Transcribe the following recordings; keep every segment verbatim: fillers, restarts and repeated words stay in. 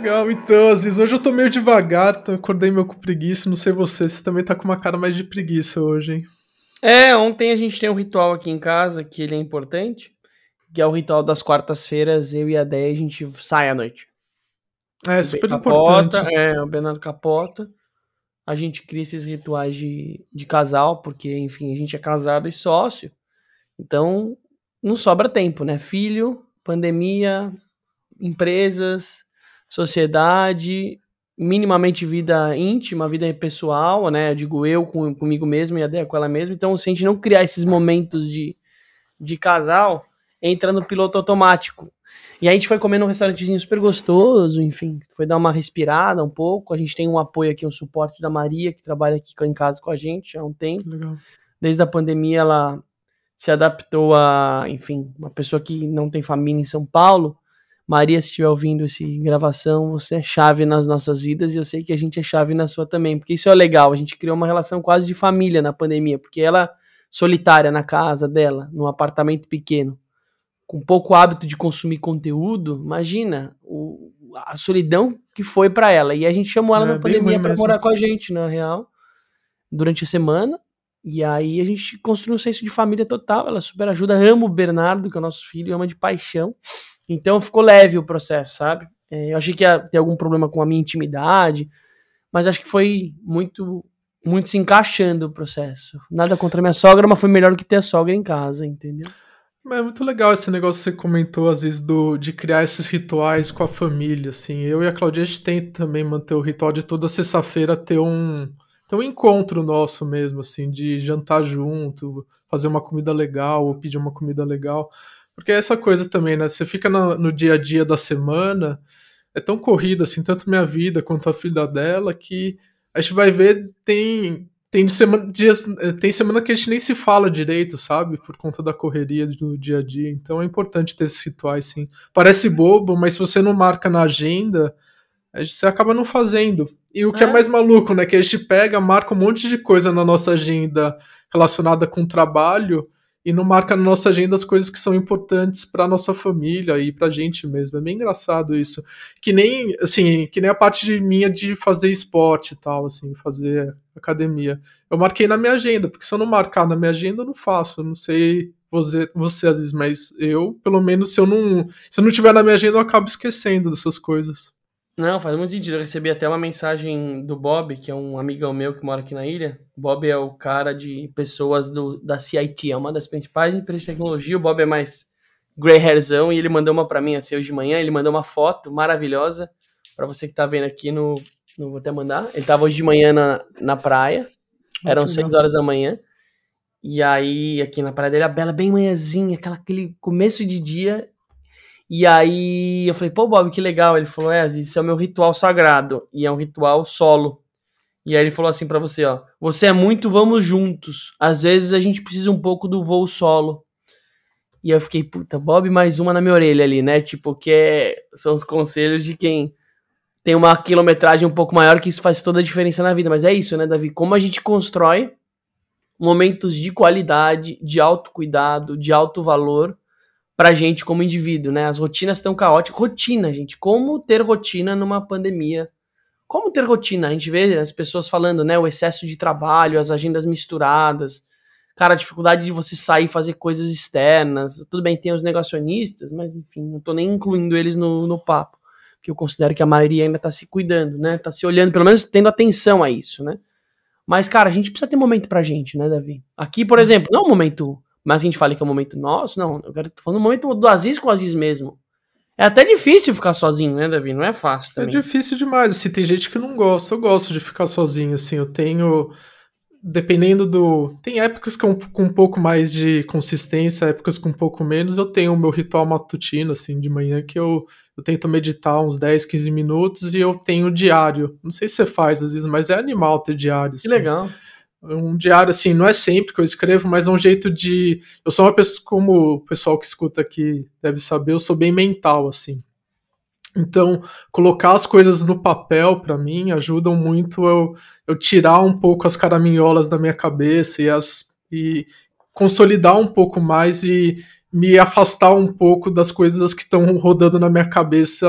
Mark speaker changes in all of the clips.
Speaker 1: legal. Então, Aziz, hoje eu tô meio devagar, então acordei meio com preguiça. Não sei você, você também tá com uma cara mais de preguiça hoje, hein?
Speaker 2: É, ontem a gente tem um ritual aqui em casa que ele é importante, que é o ritual das quartas-feiras, eu e a Déia, a gente sai à noite.
Speaker 1: É,
Speaker 2: O Ben
Speaker 1: super importante.
Speaker 2: capota, é, o Bernardo capota, a gente cria esses rituais de, de casal, porque, enfim, a gente é casado e sócio, então não sobra tempo, né? Filho, pandemia, empresas, sociedade, minimamente vida íntima, vida pessoal, né? Eu digo eu com, comigo mesmo e a Déia com ela mesma. Então, se a gente não criar esses momentos de, de casal, entra no piloto automático. E a gente foi comer num restaurantezinho super gostoso, enfim, foi dar uma respirada um pouco. A gente tem um apoio aqui, um suporte da Maria, que trabalha aqui em casa com a gente há um tempo.
Speaker 1: Legal.
Speaker 2: Desde a pandemia, ela se adaptou a, enfim, uma pessoa que não tem família em São Paulo. Maria, se estiver ouvindo essa gravação, você é chave nas nossas vidas e eu sei que a gente é chave na sua também, porque isso é legal, a gente criou uma relação quase de família na pandemia, porque ela, solitária na casa dela, num apartamento pequeno, com pouco hábito de consumir conteúdo, imagina o, a solidão que foi pra ela, e a gente chamou ela
Speaker 1: É,
Speaker 2: na
Speaker 1: bem
Speaker 2: pandemia
Speaker 1: ruim
Speaker 2: pra
Speaker 1: mesmo.
Speaker 2: morar com a gente, na real, durante a semana, e aí a gente construiu um senso de família total, ela super ajuda, ama o Bernardo, que é o nosso filho, ama de paixão. Então ficou leve o processo, sabe? É, eu achei que ia ter algum problema com a minha intimidade, mas acho que foi muito, muito se encaixando o processo. Nada contra a minha sogra, mas foi melhor do que ter a sogra em casa, entendeu?
Speaker 1: Mas é muito legal esse negócio que você comentou, às vezes, do, de criar esses rituais com a família, assim. Eu e a Claudia, a gente tem também manter o ritual de toda sexta-feira ter um, ter um encontro nosso mesmo, assim, de jantar junto, fazer uma comida legal ou pedir uma comida legal. Porque é essa coisa também, né? Você fica no, no dia a dia da semana, é tão corrida, assim, tanto minha vida quanto a vida dela, que a gente vai ver, tem, tem, semana, dias, tem semana que a gente nem se fala direito, sabe? Por conta da correria do dia a dia. Então é importante ter esses rituais, sim. Parece bobo, mas se você não marca na agenda, você acaba não fazendo. E o que é
Speaker 2: É.
Speaker 1: mais maluco, né? Que a gente pega, marca um monte de coisa na nossa agenda relacionada com o trabalho e não marca na nossa agenda as coisas que são importantes para nossa família e pra gente mesmo. É bem engraçado isso. Que nem, assim, que nem a parte de minha de fazer esporte e tal, assim, fazer academia. Eu marquei na minha agenda, porque se eu não marcar na minha agenda, eu não faço. Eu não sei você, você às vezes, mas eu, pelo menos, se eu não, se eu não tiver na minha agenda, eu acabo esquecendo dessas coisas.
Speaker 2: Não, faz muito sentido. Eu recebi até uma mensagem do Bob, que é um amigão meu que mora aqui na ilha. O Bob é o cara de pessoas do, da C I T, é uma das principais empresas de tecnologia. O Bob é mais grey hairzão e ele mandou uma pra mim assim hoje de manhã. Ele mandou uma foto maravilhosa pra você que tá vendo aqui no. Não vou até mandar. Ele tava hoje de manhã na, na praia. Eram seis horas da manhã. E aí, aqui na praia dele, a Bela bem manhãzinha, aquela, aquele começo de dia. E aí eu falei, pô, Bob, que legal. Ele falou, é, isso é o meu ritual sagrado. E é um ritual solo. E aí ele falou assim pra você, ó. Você é muito, vamos juntos. Às vezes a gente precisa um pouco do voo solo. E eu fiquei, puta, Bob, mais uma na minha orelha ali, né? Tipo, que é, são os conselhos de quem tem uma quilometragem um pouco maior, que isso faz toda a diferença na vida. Mas é isso, né, Davi? Como a gente constrói momentos de qualidade, de autocuidado, de alto valor pra gente como indivíduo, né? As rotinas estão caóticas. Rotina, gente. Como ter rotina numa pandemia? Como ter rotina? A gente vê as pessoas falando, né? O excesso de trabalho, as agendas misturadas. Cara, a dificuldade de você sair e fazer coisas externas. Tudo bem, tem os negacionistas, mas enfim, não tô nem incluindo eles no, no papo. Porque eu considero que a maioria ainda tá se cuidando, né? Tá se olhando, pelo menos tendo atenção a isso, né? Mas, cara, a gente precisa ter momento pra gente, né, Davi? Aqui, por exemplo, não é um momento, mas a gente fala que é um momento nosso, não. Eu quero tô falando um momento do Aziz com o Aziz mesmo. É até difícil ficar sozinho, né, Davi? Não é fácil
Speaker 1: É
Speaker 2: também.
Speaker 1: difícil demais, assim, tem gente que não gosta, eu gosto de ficar sozinho, assim, eu tenho, dependendo do, tem épocas com, com um pouco mais de consistência, épocas com um pouco menos, eu tenho o meu ritual matutino, assim, de manhã, que eu, eu tento meditar uns dez, quinze minutos e eu tenho diário, não sei se você faz às vezes, mas é animal ter diário,
Speaker 2: Que
Speaker 1: assim.
Speaker 2: legal.
Speaker 1: Um diário, assim, não é sempre que eu escrevo, mas é um jeito de, eu sou uma pessoa, como o pessoal que escuta aqui deve saber, eu sou bem mental, assim. Então, colocar as coisas no papel, para mim, ajudam muito eu, eu tirar um pouco as caraminholas da minha cabeça e, as, e consolidar um pouco mais e me afastar um pouco das coisas que estão rodando na minha cabeça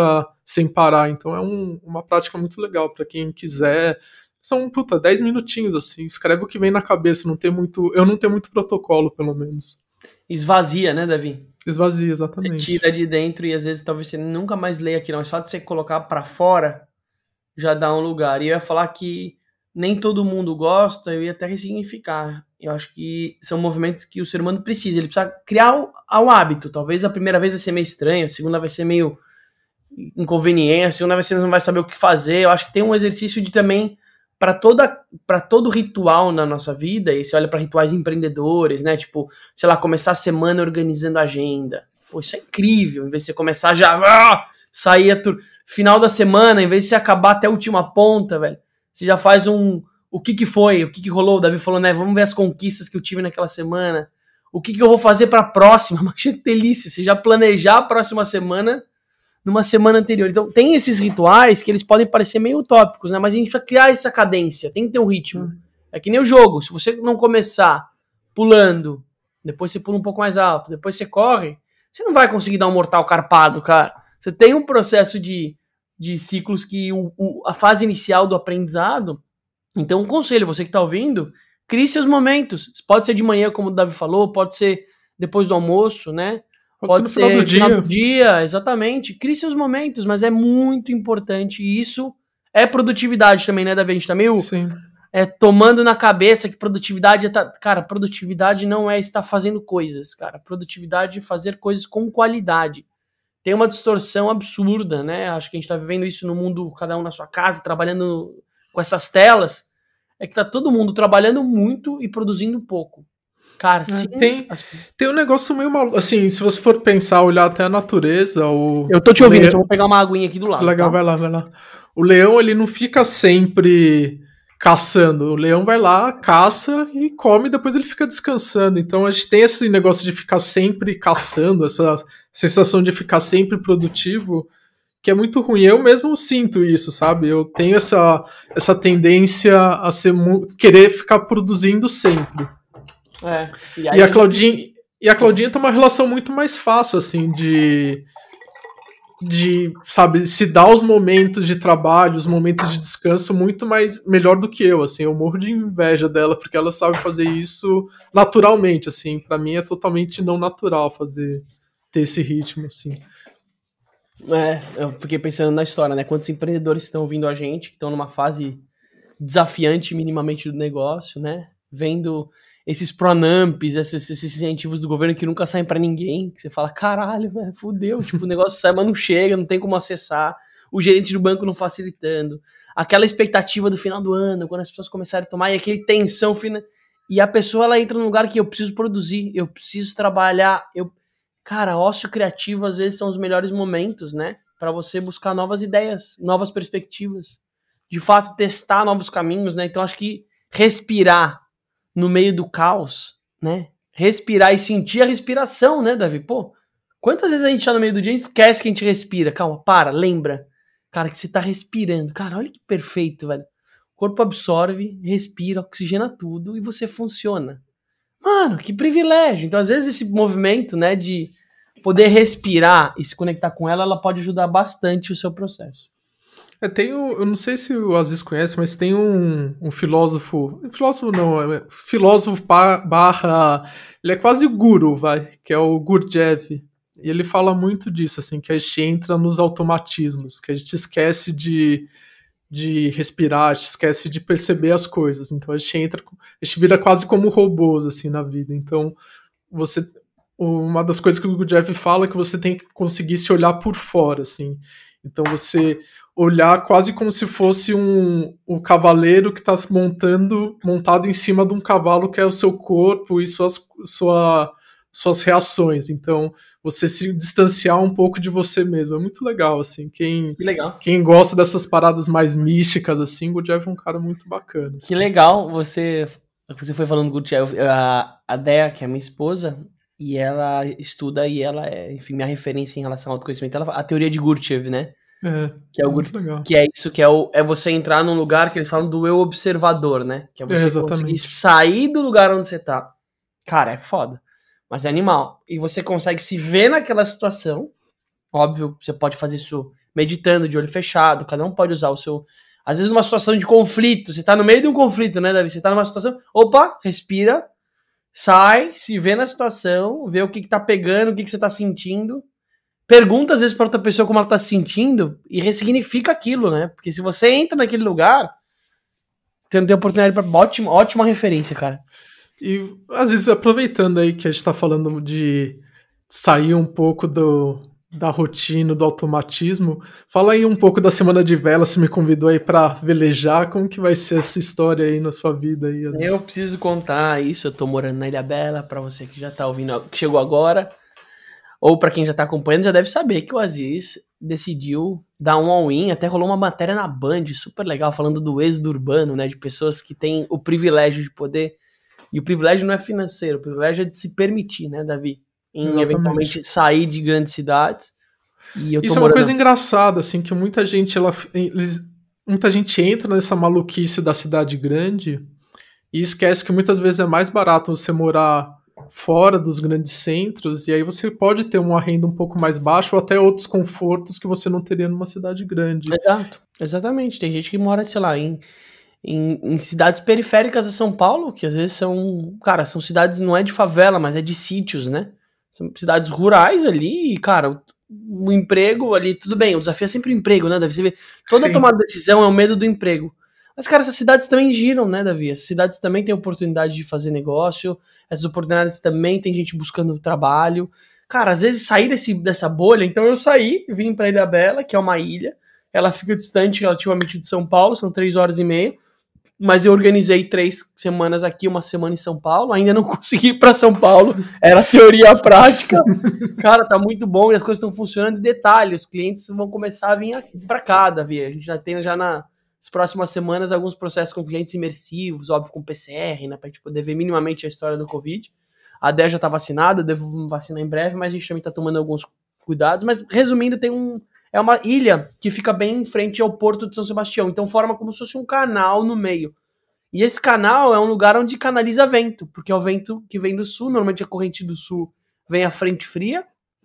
Speaker 1: sem parar. Então é um, uma prática muito legal para quem quiser. São, puta, dez minutinhos, assim, escreve o que vem na cabeça, não tem muito, eu não tenho muito protocolo, pelo menos.
Speaker 2: Esvazia, né, Davi?
Speaker 1: Esvazia, exatamente.
Speaker 2: Você tira de dentro e às vezes talvez você nunca mais leia aquilo, mas só de você colocar pra fora já dá um lugar. E eu ia falar que nem todo mundo gosta, eu ia até ressignificar. Eu acho que são movimentos que o ser humano precisa, ele precisa criar o, o hábito. Talvez a primeira vez vai ser meio estranho, a segunda vai ser meio inconveniente, a segunda vez você não vai saber o que fazer. Eu acho que tem um exercício de também para toda para todo ritual na nossa vida, e você olha para rituais empreendedores, né? Tipo, sei lá, começar a semana organizando a agenda. Pô, isso é incrível. Em vez de você começar já ah, sair a tur... final da semana, em vez de você acabar até a última ponta, velho, você já faz um o que que foi, o que que rolou. O Davi falou, né? Vamos ver as conquistas que eu tive naquela semana. O que que eu vou fazer para a próxima? Mas que delícia, você já planejar a próxima semana numa semana anterior. Então, tem esses rituais que eles podem parecer meio utópicos, né? Mas a gente precisa criar essa cadência, tem que ter um ritmo. É que nem o jogo, se você não começar pulando, depois você pula um pouco mais alto, depois você corre, você não vai conseguir dar um mortal carpado, cara. Você tem um processo de, de ciclos que o, o, a fase inicial do aprendizado. Então, um conselho, você que tá ouvindo, crie seus momentos. Pode ser de manhã, como o Davi falou, pode ser depois do almoço, né?
Speaker 1: Pode,
Speaker 2: Pode
Speaker 1: ser no final
Speaker 2: ser
Speaker 1: do dia.
Speaker 2: final do dia, exatamente. Crie seus momentos, mas é muito importante. E isso é produtividade também, né, Davi? A gente tá meio
Speaker 1: Sim.
Speaker 2: é, tomando na cabeça que produtividade é... Tá... Cara, produtividade não é estar fazendo coisas, cara. Produtividade é fazer coisas com qualidade. Tem uma distorção absurda, né? Acho que a gente tá vivendo isso no mundo, cada um na sua casa, trabalhando com essas telas. É que tá todo mundo trabalhando muito e produzindo pouco. Cara, sim.
Speaker 1: Tem, tem um negócio meio maluco. Assim, se você for pensar, olhar até a natureza. O
Speaker 2: eu tô te ouvindo,
Speaker 1: leão...
Speaker 2: então vou pegar uma aguinha aqui do lado.
Speaker 1: Legal,
Speaker 2: tá?
Speaker 1: vai lá, vai lá. O leão, ele não fica sempre caçando. O leão vai lá, caça e come, depois ele fica descansando. Então a gente tem esse negócio de ficar sempre caçando, essa sensação de ficar sempre produtivo, que é muito ruim. Eu mesmo sinto isso, sabe? Eu tenho essa, essa tendência a ser querer ficar produzindo sempre.
Speaker 2: É, e,
Speaker 1: e, a Claudinha, e a Claudinha tem uma relação muito mais fácil, assim, de, de, sabe, se dar os momentos de trabalho, os momentos de descanso muito mais, melhor do que eu, assim, eu morro de inveja dela, porque ela sabe fazer isso naturalmente, assim, pra mim é totalmente não natural fazer, ter esse ritmo, assim.
Speaker 2: É, eu fiquei pensando na história, né, quantos empreendedores estão vindo a gente, que estão numa fase desafiante minimamente do negócio, né, vendo... esses pronamps, esses, esses incentivos do governo que nunca saem pra ninguém, que você fala, caralho, velho, fudeu, tipo, o negócio sai, mas não chega, não tem como acessar, o gerente do banco não facilitando, aquela expectativa do final do ano, quando as pessoas começarem a tomar, e aquele tensão final, e a pessoa, ela entra num lugar que eu preciso produzir, eu preciso trabalhar, eu... Cara, ócio criativo, às vezes, são os melhores momentos, né, pra você buscar novas ideias, novas perspectivas, de fato, testar novos caminhos, né, então acho que respirar no meio do caos, né? Respirar e sentir a respiração, né, Davi? Pô, quantas vezes a gente tá no meio do dia e esquece que a gente respira? Calma, para, lembra. Cara, que você tá respirando. Cara, olha que perfeito, velho. O corpo absorve, respira, oxigena tudo e você funciona. Mano, que privilégio. Então, às vezes, esse movimento, né, de poder respirar e se conectar com ela, ela pode ajudar bastante o seu processo.
Speaker 1: É, tem um, eu não sei se o Aziz conhece, mas tem um, um filósofo, filósofo não, é filósofo barra, ele é quase o guru, vai, que é o Gurdjieff, e ele fala muito disso, assim, que a gente entra nos automatismos, que a gente esquece de, de respirar, a gente esquece de perceber as coisas, então a gente entra, a gente vira quase como robôs, assim, na vida, então você... Uma das coisas que o Gurdjieff fala é que você tem que conseguir se olhar por fora, assim. Então você olhar quase como se fosse um, um cavaleiro que está montando, montado em cima de um cavalo que é o seu corpo e suas, sua, suas reações. Então você se distanciar um pouco de você mesmo. É muito legal, assim. Quem,
Speaker 2: que legal.
Speaker 1: Quem gosta dessas paradas mais místicas, assim, o Gurdjieff é um cara muito bacana. Assim.
Speaker 2: Que legal você, você foi falando do Gurdjieff. A, a Dea, que é a minha esposa... E ela estuda e ela é, enfim, minha referência em relação ao autoconhecimento. Ela, a teoria de Gurdjieff, né?
Speaker 1: É,
Speaker 2: que é, o,
Speaker 1: muito legal.
Speaker 2: Que é isso, que é, o, é você entrar num lugar que eles falam do eu observador, né? Que é você é, conseguir sair do lugar onde você tá. Cara, é foda. Mas é animal. E você consegue se ver naquela situação, Óbvio, você pode fazer isso meditando, de olho fechado, cada um pode usar o seu... Às vezes numa situação de conflito, você tá no meio de um conflito, né, Davi? Você tá numa situação, opa, respira, sai, se vê na situação, vê o que que tá pegando, o que que você tá sentindo, pergunta às vezes pra outra pessoa como ela tá se sentindo e ressignifica aquilo, né? Porque se você entra naquele lugar, você não tem oportunidade pra... Ótima, ótima referência, cara.
Speaker 1: E às vezes aproveitando aí que a gente tá falando de sair um pouco do... da rotina, do automatismo. Fala aí um pouco da Semana de Vela, você me convidou aí pra velejar, como que vai ser essa história aí na sua vida aí?
Speaker 2: Eu preciso contar isso, eu tô morando na Ilhabela, pra você que já tá ouvindo, que chegou agora, ou pra quem já tá acompanhando, já deve saber que o Aziz decidiu dar um all-in, até rolou uma matéria na Band, super legal, falando do êxodo urbano, né, de pessoas que têm o privilégio de poder, e o privilégio não é financeiro, o privilégio é de se permitir, né, Davi? Em
Speaker 1: Exatamente.
Speaker 2: Eventualmente sair de grandes cidades. E eu tô
Speaker 1: Isso é uma
Speaker 2: morando...
Speaker 1: coisa engraçada, assim, que muita gente, ela, eles, muita gente entra nessa maluquice da cidade grande e esquece que muitas vezes é mais barato você morar fora dos grandes centros e aí você pode ter uma renda um pouco mais baixa ou até outros confortos que você não teria numa cidade grande.
Speaker 2: Exato, exatamente. Tem gente que mora, sei lá, em, em, em cidades periféricas de São Paulo, que às vezes são, cara, são cidades, não é de favela, mas é de sítios, né? São cidades rurais ali e, cara, o, o emprego ali, tudo bem, o desafio é sempre o emprego, né, Davi? Você vê, toda
Speaker 1: Sim.
Speaker 2: tomada de decisão é o medo do emprego. Mas, cara, essas cidades também giram, né, Davi? Essas cidades também têm oportunidade de fazer negócio, essas oportunidades também tem gente buscando trabalho. Cara, às vezes sair desse, dessa bolha, então eu saí, vim pra Ilhabela, que é uma ilha, ela fica distante relativamente de São Paulo, são três horas e meia, mas eu organizei três semanas aqui, uma semana em São Paulo, ainda não consegui ir pra São Paulo, era teoria prática. Cara, tá muito bom e as coisas estão funcionando. E detalhe, os clientes vão começar a vir aqui pra cá, Davi. A gente já tem já nas próximas semanas alguns processos com clientes imersivos, óbvio com P C R, né, pra gente poder ver minimamente a história do Covid. A Dé já tá vacinada, eu devo me vacinar em breve, mas a gente também tá tomando alguns cuidados. Mas resumindo, tem um... É uma ilha que fica bem em frente ao Porto de São Sebastião, então forma como se fosse um canal no meio. E esse canal é um lugar onde canaliza vento, porque é o vento que vem do sul, normalmente a corrente do sul vem a frente fria,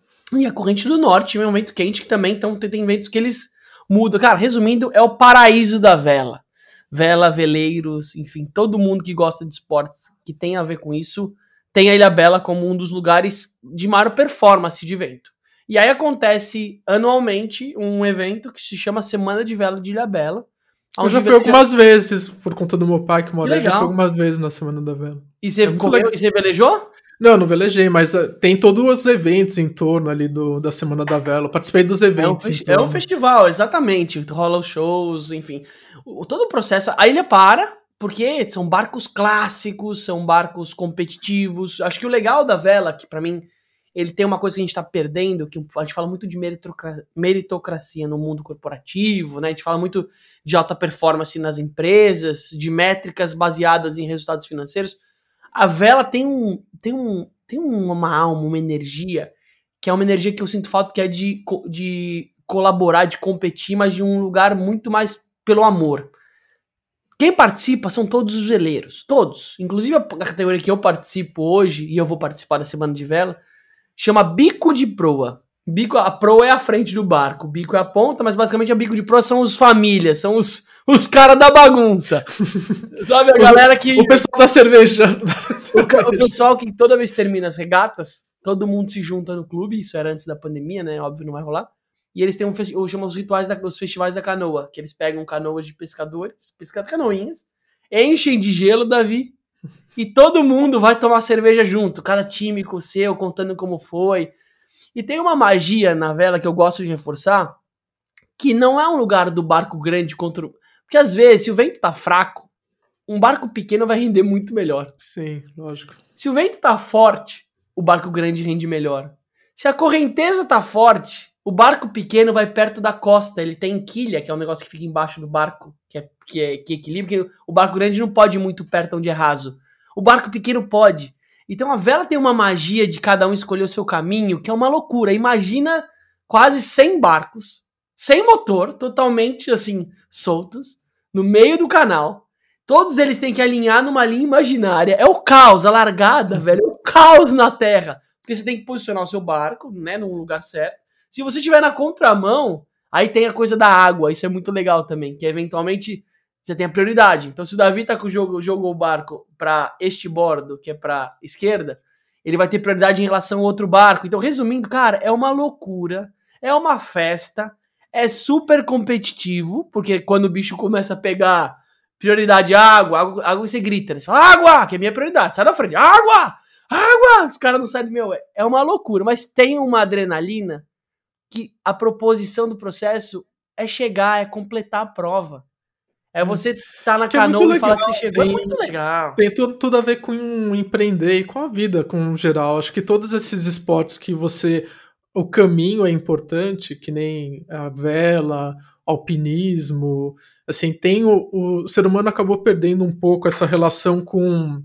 Speaker 2: e a corrente do norte vem um vento quente, que também então, tem ventos que eles mudam. Cara, resumindo, é o paraíso da vela. Vela, veleiros, enfim, todo mundo que gosta de esportes que tem a ver com isso, tem a Ilhabela como um dos lugares de maior performance de vento. E aí acontece anualmente um evento que se chama Semana de Vela de Ilhabela.
Speaker 1: Eu já fui algumas vezes, por conta do meu pai que mora aí, já fui algumas vezes na Semana da Vela.
Speaker 2: E você, é comeu, e você velejou?
Speaker 1: Não, não velejei, mas uh, tem todos os eventos em torno ali do, da Semana da Vela. Eu participei dos eventos.
Speaker 2: É um, festi- é um festival, exatamente. Rola os shows, enfim. O, todo o processo. A ilha para, porque são barcos clássicos, são barcos competitivos. Acho que o legal da vela, que pra mim... ele tem uma coisa que a gente tá perdendo, que a gente fala muito de meritocracia, meritocracia no mundo corporativo, né? A gente fala muito de alta performance nas empresas, de métricas baseadas em resultados financeiros. A vela tem um, tem um, tem uma alma, uma energia, que é uma energia que eu sinto falta, que é de, de colaborar, de competir, mas de um lugar muito mais pelo amor. Quem participa são todos os veleiros, todos. Inclusive a categoria que eu participo hoje, e eu vou participar da Semana de Vela, chama bico de proa. Bico, a proa é a frente do barco, o bico é a ponta, mas basicamente a bico de proa são os famílias, são os, os caras da bagunça. Sabe, a galera que...
Speaker 1: O pessoal da cerveja.
Speaker 2: O, o pessoal que toda vez termina as regatas, todo mundo se junta no clube, isso era antes da pandemia, né, óbvio não vai rolar, e eles têm um festival, chamam os rituais, da, os festivais da canoa, que eles pegam canoas de pescadores, pescam canoinhas, enchem de gelo, Davi, e todo mundo vai tomar cerveja junto, cada time com o seu, contando como foi. E tem uma magia na vela que eu gosto de reforçar, que não é um lugar do barco grande contra... Porque às vezes, se o vento tá fraco, um barco pequeno vai render muito melhor.
Speaker 1: Sim, lógico.
Speaker 2: Se o vento tá forte, o barco grande rende melhor. Se a correnteza tá forte, o barco pequeno vai perto da costa, ele tem quilha, que é um negócio que fica embaixo do barco, que, é, que, é, que equilibra, que o barco grande não pode ir muito perto onde é raso. O barco pequeno pode. Então a vela tem uma magia de cada um escolher o seu caminho, que é uma loucura. Imagina quase cem barcos, sem motor, totalmente assim, soltos, no meio do canal. Todos eles têm que alinhar numa linha imaginária. É o caos, a largada, velho. É o caos na terra. Porque você tem que posicionar o seu barco, né, num lugar certo. Se você estiver na contramão, aí tem a coisa da água, isso é muito legal também, que eventualmente você tem a prioridade. Então se o Davi tá com o jogo, jogou o barco para este bordo, que é para esquerda, ele vai ter prioridade em relação ao outro barco. Então, resumindo, cara, é uma loucura, é uma festa, é super competitivo, porque quando o bicho começa a pegar prioridade água, água, água você grita, né? Você fala, água, que é minha prioridade, sai da frente, água, água, os caras não saem do meu, é, é uma loucura, mas tem uma adrenalina que a proposição do processo é chegar, é completar a prova. É você tá na canoa é e falar que você chegou.
Speaker 1: Tem,
Speaker 2: é muito legal.
Speaker 1: Tem tudo, tudo a ver com empreender e com a vida, com geral. Acho que todos esses esportes que você... O caminho é importante, que nem a vela, alpinismo. Assim, tem o, o ser humano acabou perdendo um pouco essa relação com,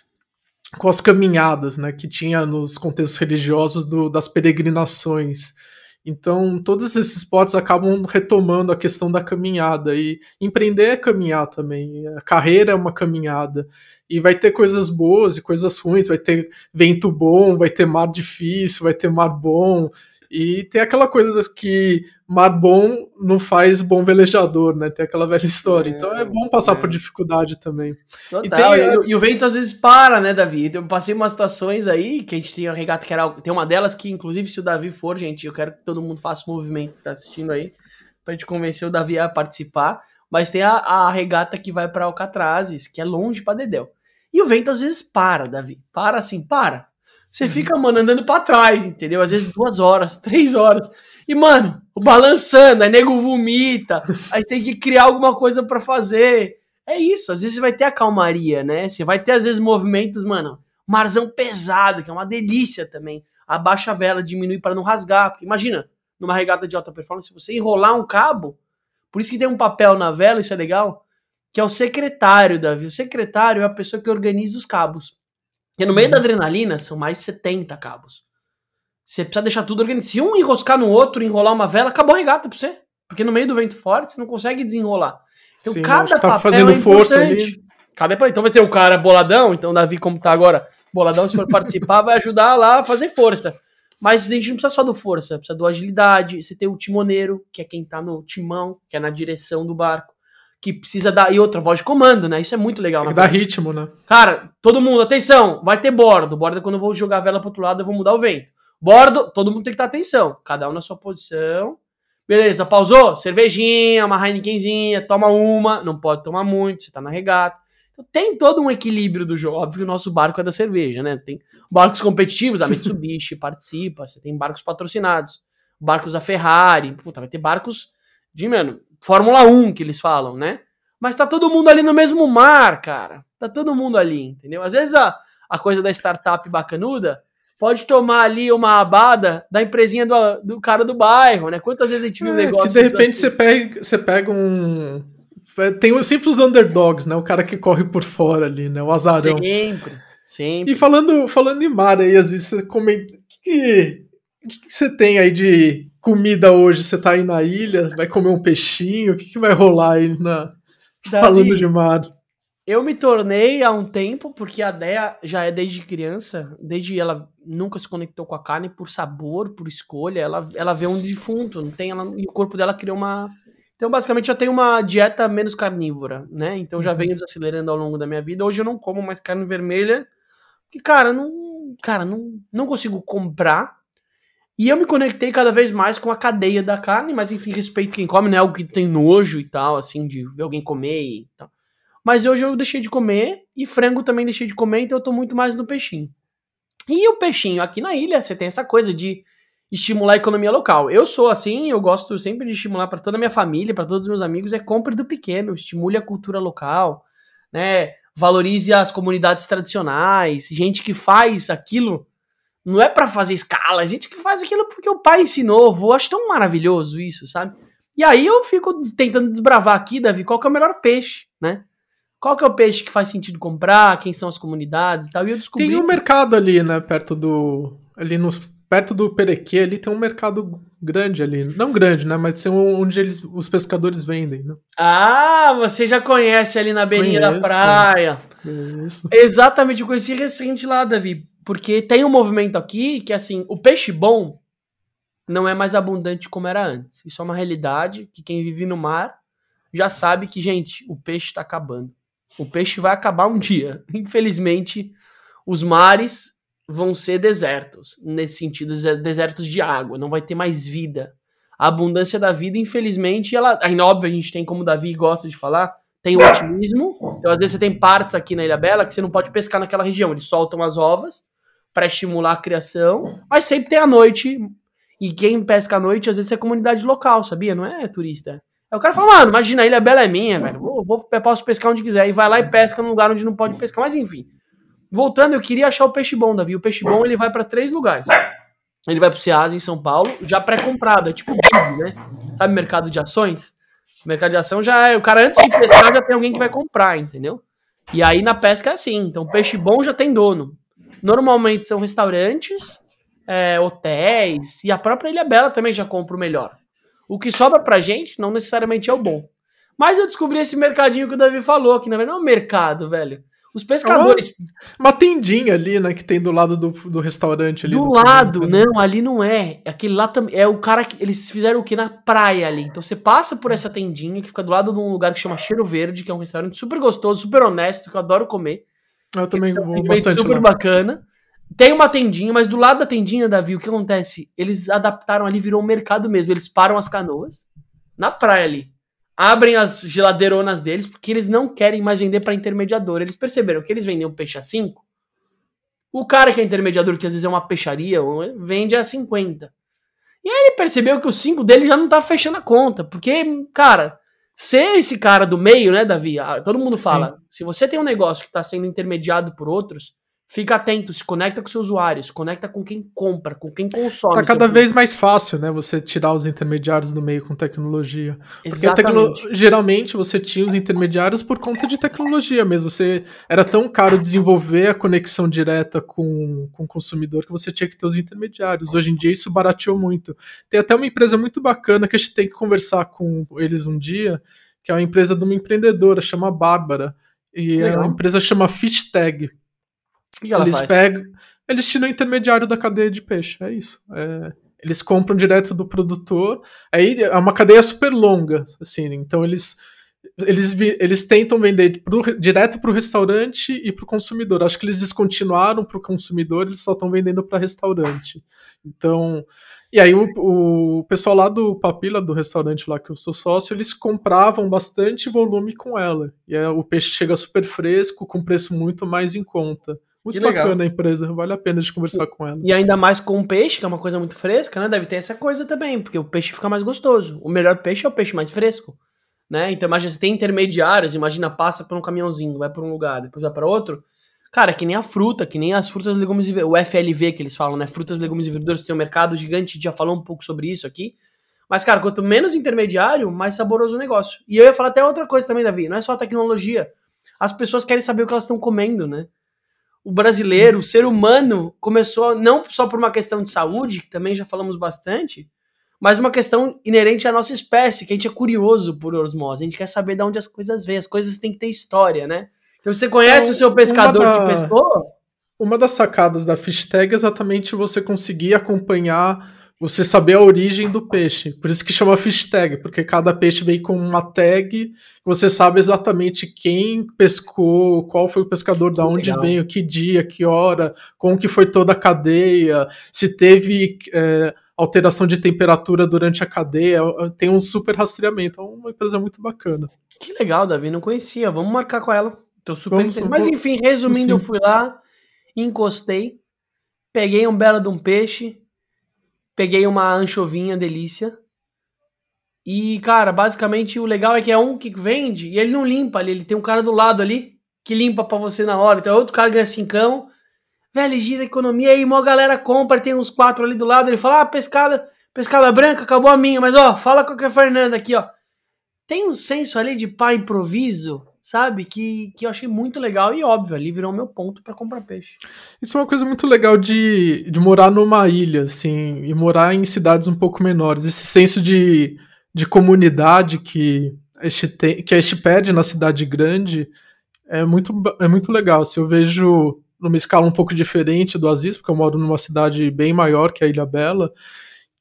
Speaker 1: com as caminhadas, né? Que tinha nos contextos religiosos do, das peregrinações. Então, todos esses esportes acabam retomando a questão da caminhada. E empreender é caminhar também. A carreira é uma caminhada. E vai ter coisas boas e coisas ruins. Vai ter vento bom, vai ter mar difícil, vai ter mar bom. E tem aquela coisa que mar bom não faz bom velejador, né? Tem aquela velha história. É, então é bom passar é. por dificuldade também.
Speaker 2: Total. E, tem, e, e o vento às vezes para, né, Davi? Eu passei umas situações aí que a gente tem uma regata que era... Tem uma delas que, inclusive, se o Davi for, gente, eu quero que todo mundo faça o movimento que tá assistindo aí, pra gente convencer o Davi a participar. Mas tem a, a regata que vai pra Alcatrazes, que é longe pra dedéu. E o vento às vezes para, Davi. Para assim, para. Você fica, mano, andando pra trás, entendeu? Às vezes duas horas, três horas. E, mano, o balançando, aí nego vomita, aí tem que criar alguma coisa pra fazer. É isso, às vezes você vai ter a calmaria, né? Você vai ter, às vezes, movimentos, mano, marzão pesado, que é uma delícia também. Abaixa a vela, diminui pra não rasgar. Porque imagina, numa regata de alta performance, se você enrolar um cabo, por isso que tem um papel na vela, isso é legal, que é o secretário, Davi. O secretário é a pessoa que organiza os cabos. Porque no meio da adrenalina são mais de setenta cabos. Você precisa deixar tudo organizado. Se um enroscar no outro, enrolar uma vela, acabou a regata pra você. Porque no meio do vento forte, você não consegue desenrolar. Então sim, cada tá papel fazendo é força ali. Cada... Então vai ter o cara boladão, então o Davi, como tá agora, boladão, se for participar, vai ajudar lá a fazer força. Mas a gente não precisa só do força, precisa do agilidade. Você tem o timoneiro, que é quem tá no timão, que é na direção do barco. Que precisa dar... E outra, voz de comando, né? Isso é muito legal.
Speaker 1: Tem que dar ritmo, né?
Speaker 2: Cara, todo mundo, atenção, vai ter bordo. Bordo é quando eu vou jogar a vela pro outro lado, eu vou mudar o vento. Bordo, todo mundo tem que dar atenção. Cada um na sua posição. Beleza, pausou? Cervejinha, uma Heinekenzinha, toma uma. Não pode tomar muito, você tá na regata. Então tem todo um equilíbrio do jogo. Óbvio que o nosso barco é da cerveja, né? Tem barcos competitivos, a Mitsubishi participa, você tem barcos patrocinados. Barcos da Ferrari, puta, vai ter barcos de, mano... Fórmula um, que eles falam, né? Mas tá todo mundo ali no mesmo mar, cara. Tá todo mundo ali, entendeu? Às vezes a, a coisa da startup bacanuda pode tomar ali uma abada da empresinha do, do cara do bairro, né? Quantas vezes a gente viu um
Speaker 1: é,
Speaker 2: negócio...
Speaker 1: Que de repente você pega, você pega um... Tem sempre os underdogs, né? O cara que corre por fora ali, né? O azarão.
Speaker 2: Sempre, sempre.
Speaker 1: E falando, falando em mar aí, às vezes você comenta... O que, que, que você tem aí de... comida hoje? Você tá aí na ilha, vai comer um peixinho, o que, que vai rolar aí na... Davi, falando de mar?
Speaker 2: Eu me tornei há um tempo, porque a Déia já é desde criança, desde ela nunca se conectou com a carne por sabor, por escolha, ela, ela vê um defunto, não tem, ela, e o corpo dela criou uma... Então, basicamente, já tem uma dieta menos carnívora, né? Então, já venho desacelerando ao longo da minha vida. Hoje eu não como mais carne vermelha, porque, cara, não, cara, não, não consigo comprar. E eu me conectei cada vez mais com a cadeia da carne, mas enfim, respeito quem come, não é algo que tem nojo e tal, assim, de ver alguém comer e tal. Mas hoje eu deixei de comer, e frango também deixei de comer, então eu tô muito mais no peixinho. E o peixinho, aqui na ilha, você tem essa coisa de estimular a economia local. Eu sou assim, eu gosto sempre de estimular para toda a minha família, para todos os meus amigos, é compre do pequeno, estimule a cultura local, né, valorize as comunidades tradicionais, gente que faz aquilo... Não é pra fazer escala, a gente que faz aquilo porque o pai ensinou, eu acho tão maravilhoso isso, sabe? E aí eu fico tentando desbravar aqui, Davi, qual que é o melhor peixe, né? Qual que é o peixe que faz sentido comprar, quem são as comunidades e tal, e eu descobri...
Speaker 1: Tem um mercado ali, né, perto do... Ali nos, perto do Perequê, ali tem um mercado grande ali. Não grande, né, mas tem onde eles, os pescadores vendem, né?
Speaker 2: Ah, você já conhece ali na beirinha Conheço, da praia.
Speaker 1: Isso.
Speaker 2: Exatamente, eu conheci recente lá, Davi. Porque tem um movimento aqui que, assim, o peixe bom, não é mais abundante como era antes. Isso é uma realidade que quem vive no mar já sabe que, gente, o peixe está acabando. O peixe vai acabar um dia. Infelizmente, os mares vão ser desertos, nesse sentido, desertos de água, não vai ter mais vida. A abundância da vida, infelizmente, ela, ainda óbvio, a gente tem, como o Davi gosta de falar, tem o otimismo. Então, às vezes, você tem partes aqui na Ilha Bela que você não pode pescar naquela região. Eles soltam as ovas para estimular a criação, mas sempre tem a noite. E quem pesca à noite, às vezes, é comunidade local, sabia? Não é turista. Aí o cara fala, mano, imagina, a Ilha Bela é minha, velho. Vou, vou, posso pescar onde quiser. E vai lá e pesca num lugar onde não pode pescar. Mas, enfim. Voltando, eu queria achar o peixe bom, Davi. O peixe bom, ele vai para três lugares. Ele vai pro Ceasa, em São Paulo, já pré-comprado. É tipo B I D, né? Sabe mercado de ações? O mercado de ação já é... O cara, antes de pescar, já tem alguém que vai comprar, entendeu? E aí, na pesca é assim. Então, o peixe bom já tem dono. Normalmente são restaurantes, é, hotéis, e a própria Ilha Bela também já compra o melhor. O que sobra pra gente não necessariamente é o bom. Mas eu descobri esse mercadinho que o Davi falou, que na verdade não é um mercado, velho. Os pescadores...
Speaker 1: Uma, uma tendinha ali, né, que tem do lado do, do restaurante ali.
Speaker 2: Do, do lado, caminho, não, ali não é. Aquele lá também. É o cara que... Eles fizeram o quê? Na praia ali. Então você passa por essa tendinha que fica do lado de um lugar que chama Cheiro Verde, que é um restaurante super gostoso, super honesto, que eu adoro comer.
Speaker 1: Eu também vou bastante
Speaker 2: super
Speaker 1: lá.
Speaker 2: bacana. Tem uma tendinha, mas do lado da tendinha, Davi, o que acontece? Eles adaptaram ali, virou um mercado mesmo. Eles param as canoas na praia ali. Abrem as geladeironas deles, porque eles não querem mais vender para intermediador. Eles perceberam que eles vendem um peixe a cinco. O cara que é intermediador, que às vezes é uma peixaria, vende a cinquenta. E aí ele percebeu que o cinco dele já não tá fechando a conta. Porque, cara, ser esse cara do meio, né, Davi? Todo mundo fala, sim, se você tem um negócio que tá sendo intermediado por outros, fica atento, se conecta com seus usuários, se conecta com quem compra, com quem consome.
Speaker 1: Tá cada vez mais fácil, né, você tirar os intermediários do meio com tecnologia. Porque a tecno... geralmente você tinha os intermediários por conta de tecnologia mesmo. Você... Era tão caro desenvolver a conexão direta com, com o consumidor que você tinha que ter os intermediários. Hoje em dia isso barateou muito. Tem até uma empresa muito bacana que a gente tem que conversar com eles um dia, que é uma empresa de uma empreendedora, chama Bárbara. E Legal. A empresa chama Fishtag.
Speaker 2: Que que ela
Speaker 1: eles
Speaker 2: faz?
Speaker 1: pegam, eles tiram o intermediário da cadeia de peixe, é isso. É, eles compram direto do produtor, aí é uma cadeia super longa, assim, então eles, eles, eles tentam vender pro, direto para o restaurante e para o consumidor. Acho que eles descontinuaram para o consumidor, eles só estão vendendo para restaurante. Então, e aí o, o pessoal lá do Papila, do restaurante lá que eu sou sócio, eles compravam bastante volume com ela. E aí, o peixe chega super fresco, com preço muito mais em conta. Muito que bacana legal. A empresa, vale a pena de conversar
Speaker 2: e,
Speaker 1: com ela.
Speaker 2: E ainda mais com o peixe, que é uma coisa muito fresca, né? Deve ter essa coisa também, porque o peixe fica mais gostoso. O melhor peixe é o peixe mais fresco, né? Então imagina, você tem intermediários, imagina, passa por um caminhãozinho, vai para um lugar, depois vai para outro. Cara, que nem a fruta, que nem as frutas, legumes e verduras, o F L V que eles falam, né? Frutas, legumes e verduras, tem um mercado gigante, a gente já falou um pouco sobre isso aqui. Mas, cara, quanto menos intermediário, mais saboroso o negócio. E eu ia falar até outra coisa também, Davi, não é só a tecnologia. As pessoas querem saber o que elas estão comendo, né? O brasileiro, o ser humano, começou não só por uma questão de saúde, que também já falamos bastante, mas uma questão inerente à nossa espécie, que a gente é curioso por osmose, a gente quer saber de onde as coisas vêm, as coisas têm que ter história, né? Então você conhece então, o seu pescador da, que pescou?
Speaker 1: Uma das sacadas da Fishtag é exatamente você conseguir acompanhar, você saber a origem do peixe. Por isso que chama Fishtag, porque cada peixe vem com uma tag, você sabe exatamente quem pescou, qual foi o pescador, de onde legal. Veio, que dia, que hora, como que foi toda a cadeia, se teve é, alteração de temperatura durante a cadeia, tem um super rastreamento, é uma empresa muito bacana.
Speaker 2: Que legal, Davi, não conhecia, vamos marcar com ela. Tô super vamos, Mas enfim, resumindo, sim. Eu fui lá, encostei, peguei um belo de um peixe, peguei uma anchovinha delícia. E, cara, basicamente o legal é que é um que vende e ele não limpa ali. Ele tem um cara do lado ali que limpa pra você na hora. Então outro cara ganha cincão. Velho, gira a economia aí, mó galera compra. Tem uns quatro ali do lado. Ele fala, ah, pescada, pescada branca, acabou a minha. Mas, ó, fala com a Fernanda aqui, ó. Tem um senso ali de pá improviso, sabe? Que, que eu achei muito legal e óbvio, ali virou meu ponto pra comprar peixe.
Speaker 1: Isso é uma coisa muito legal de, de morar numa ilha, assim, e morar em cidades um pouco menores. Esse senso de, de comunidade que a gente tem, que a gente perde na cidade grande é muito, é muito legal. Assim, eu vejo numa escala um pouco diferente do Aziz, porque eu moro numa cidade bem maior que a Ilha Bela,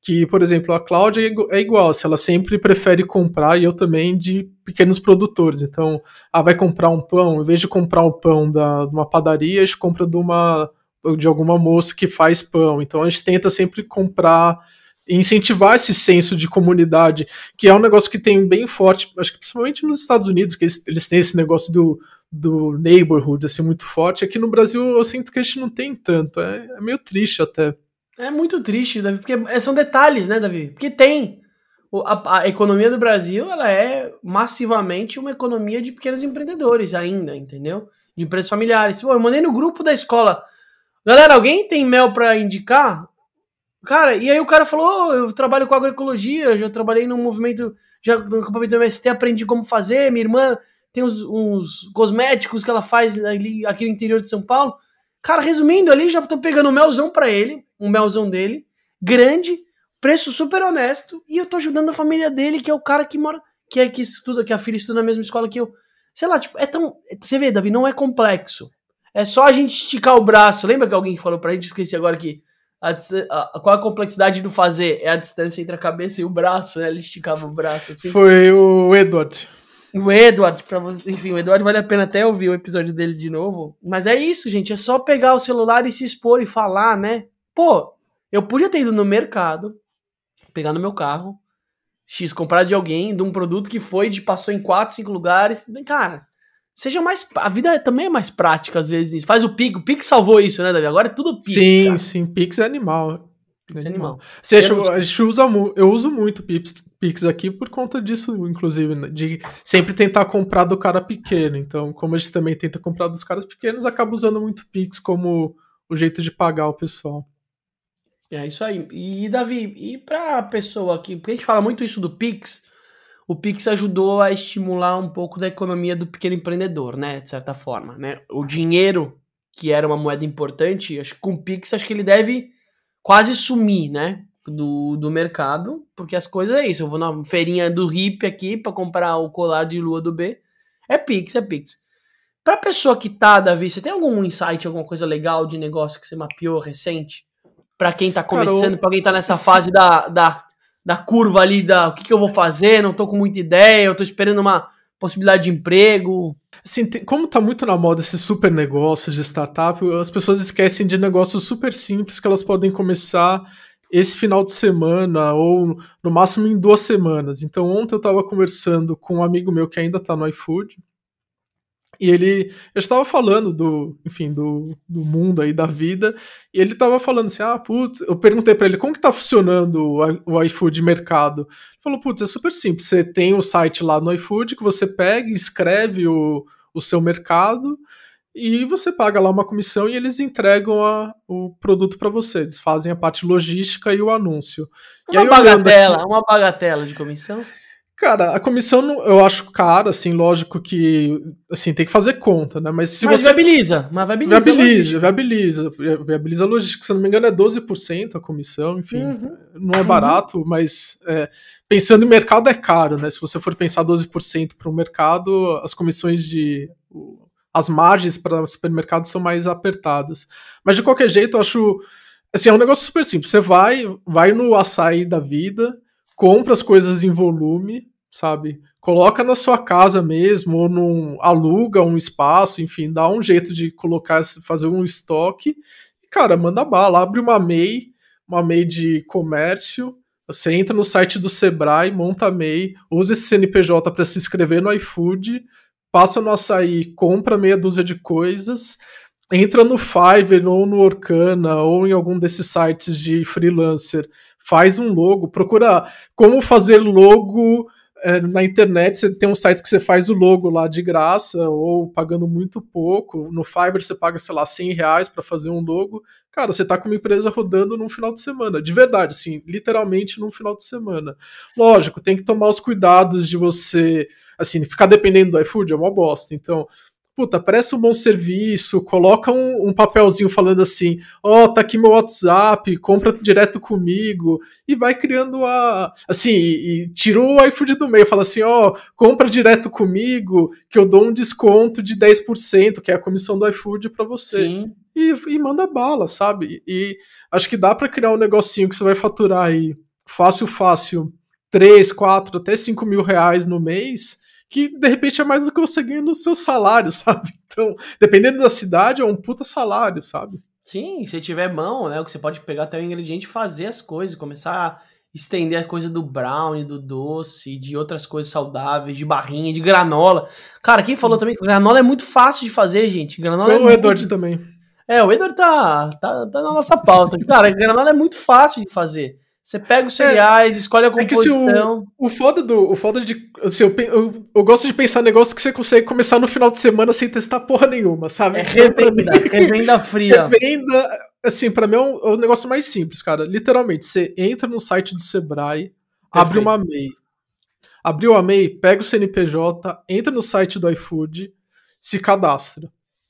Speaker 1: que, por exemplo, a Cláudia é igual, se ela sempre prefere comprar, e eu também, de pequenos produtores. Então, ah, vai comprar um pão, em vez de comprar um pão da, de uma padaria, a gente compra de, uma, de alguma moça que faz pão. Então, a gente tenta sempre comprar e incentivar esse senso de comunidade, que é um negócio que tem bem forte, acho que principalmente nos Estados Unidos, que eles, eles têm esse negócio do, do neighborhood, assim, muito forte. Aqui no Brasil, eu sinto que a gente não tem tanto. É, é meio triste até.
Speaker 2: É muito triste, Davi, porque são detalhes, né, Davi? Porque tem. A, a economia do Brasil, ela é massivamente uma economia de pequenos empreendedores ainda, entendeu? De empresas familiares. Pô, eu mandei no grupo da escola. Galera, alguém tem mel pra indicar? Cara, e aí o cara falou, oh, eu trabalho com agroecologia, já trabalhei num movimento, já no acampamento do M S T, aprendi como fazer, minha irmã tem uns, uns cosméticos que ela faz ali, aqui no interior de São Paulo. Cara, resumindo ali, já tô pegando um melzão pra ele, um melzão dele, grande, preço super honesto, e eu tô ajudando a família dele, que é o cara que mora, que é que estuda, que a filha estuda na mesma escola que eu. Sei lá, tipo, é tão... Você vê, Davi, não é complexo. É só a gente esticar o braço. Lembra que alguém falou pra gente, esqueci agora aqui, a, a, qual a complexidade do fazer? É a distância entre a cabeça e o braço, né? Ele esticava o braço assim.
Speaker 1: Foi o Edward.
Speaker 2: O Edward, pra, enfim, o Edward vale a pena até ouvir o episódio dele de novo. Mas é isso, gente. É só pegar o celular e se expor e falar, né? Pô, eu podia ter ido no mercado, pegar no meu carro, X, comprar de alguém, de um produto que foi, de passou em quatro, cinco lugares. Cara, seja mais... A vida também é mais prática, às vezes. Faz o Pix. O Pix salvou isso, né, Davi? Agora é tudo Pix,
Speaker 1: Sim,
Speaker 2: cara.
Speaker 1: sim. Pix é animal.
Speaker 2: Pix é animal.
Speaker 1: Você acha, a gente usa, eu uso muito Pix, Pix aqui por conta disso, inclusive, né, de sempre tentar comprar do cara pequeno. Então, como a gente também tenta comprar dos caras pequenos, acaba usando muito Pix como o jeito de pagar o pessoal.
Speaker 2: É isso aí. E, Davi, e pra pessoa aqui, porque a gente fala muito isso do Pix, o Pix ajudou a estimular um pouco da economia do pequeno empreendedor, né? De certa forma, né? O dinheiro, que era uma moeda importante, acho que com o Pix, acho que ele deve quase sumir, né? Do, do mercado, porque as coisas é isso. Eu vou na feirinha do Hip aqui pra comprar o colar de lua do B. É Pix, é Pix. Pra pessoa que tá, Davi, você tem algum insight, alguma coisa legal de negócio que você mapeou recente? Pra quem tá começando, Cara, eu... pra quem tá nessa Sim. fase da, da, da curva ali, da o que, que eu vou fazer, não tô com muita ideia, eu tô esperando uma possibilidade de emprego.
Speaker 1: Assim, tem, como tá muito na moda esses super negócios de startup, as pessoas esquecem de negócios super simples que elas podem começar esse final de semana ou no máximo em duas semanas. Então ontem eu tava conversando com um amigo meu que ainda tá no iFood, e ele, eu estava falando do, enfim, do, do mundo aí, da vida, e ele estava falando assim, ah, putz, eu perguntei para ele, como que tá funcionando o, o iFood mercado? Ele falou, putz, é super simples, você tem o site lá no iFood que você pega e escreve o, o seu mercado, e você paga lá uma comissão e eles entregam a, o produto para você, eles fazem a parte logística e o anúncio.
Speaker 2: Uma
Speaker 1: e aí,
Speaker 2: bagatela, aqui, uma bagatela de comissão?
Speaker 1: Cara, a comissão eu acho cara, assim, lógico que assim, tem que fazer conta, né? Mas se
Speaker 2: mas
Speaker 1: você.
Speaker 2: Viabiliza, mas viabiliza.
Speaker 1: Viabiliza, viabiliza. Viabiliza a logística, se eu não me engano, é doze por cento a comissão, enfim. Uhum. Não é barato, uhum. mas é, pensando em mercado é caro, né? Se você for pensar doze por cento para o mercado, as comissões de. As margens para o supermercado são mais apertadas. Mas de qualquer jeito, eu acho. Assim, é um negócio super simples. Você vai, vai no açaí da vida, compra as coisas em volume, sabe? Coloca na sua casa mesmo, ou num, aluga um espaço, enfim, dá um jeito de colocar, fazer um estoque. E, cara, manda bala, abre uma M E I, uma M E I de comércio, você entra no site do Sebrae, monta a M E I, usa esse C N P J para se inscrever no iFood, passa no açaí, compra meia dúzia de coisas, entra no Fiverr ou no Orkana ou em algum desses sites de freelancer, faz um logo, procura como fazer logo é, na internet, você tem um site que você faz o logo lá de graça ou pagando muito pouco, no Fiverr você paga, sei lá, cem reais para fazer um logo, cara, você tá com uma empresa rodando num final de semana, de verdade, assim, literalmente num final de semana. Lógico, tem que tomar os cuidados de você, assim, ficar dependendo do iFood é uma bosta, então puta, presta um bom serviço, coloca um, um papelzinho falando assim, ó, oh, tá aqui meu WhatsApp, compra direto comigo, e vai criando a... Assim, e, e tira o iFood do meio, fala assim, ó, oh, compra direto comigo, que eu dou um desconto de dez por cento, que é a comissão do iFood pra você.
Speaker 2: Sim.
Speaker 1: E, e manda bala, sabe? E acho que dá pra criar um negocinho que você vai faturar aí fácil, fácil, três, quatro, até cinco mil reais no mês, que de repente é mais do que você ganha no seu salário, sabe? Então, dependendo da cidade, é um puta salário, sabe?
Speaker 2: Sim, se tiver mão, né, o que você pode pegar até o ingrediente e fazer as coisas, começar a estender a coisa do brownie, do doce, de outras coisas saudáveis, de barrinha, de granola. Cara, quem falou também que granola é muito fácil de fazer, gente. Granola
Speaker 1: Foi
Speaker 2: é
Speaker 1: o
Speaker 2: muito...
Speaker 1: Edward também.
Speaker 2: É, o Edward tá, tá, tá na nossa pauta. Cara, granola é muito fácil de fazer. Você pega os cereais, é, escolhe a composição.
Speaker 1: É que se o, o foda do. O foda de. Assim, eu, eu, eu gosto de pensar negócio que você consegue começar no final de semana sem testar porra nenhuma, sabe?
Speaker 2: É revenda, então, revenda fria.
Speaker 1: Revenda, assim, pra mim é um, é um negócio mais simples, cara. Literalmente, você entra no site do Sebrae, perfeito, abre uma M E I. Abriu a M E I, pega o C N P J, entra no site do iFood, se cadastra.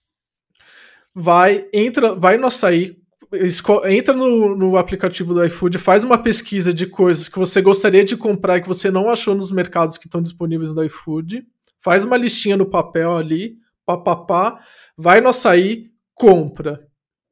Speaker 1: Vai, entra, vai no Açaí, entra no, no aplicativo do iFood, faz uma pesquisa de coisas que você gostaria de comprar e que você não achou nos mercados que estão disponíveis no iFood, faz uma listinha no papel ali, papapá, vai no Açaí, compra.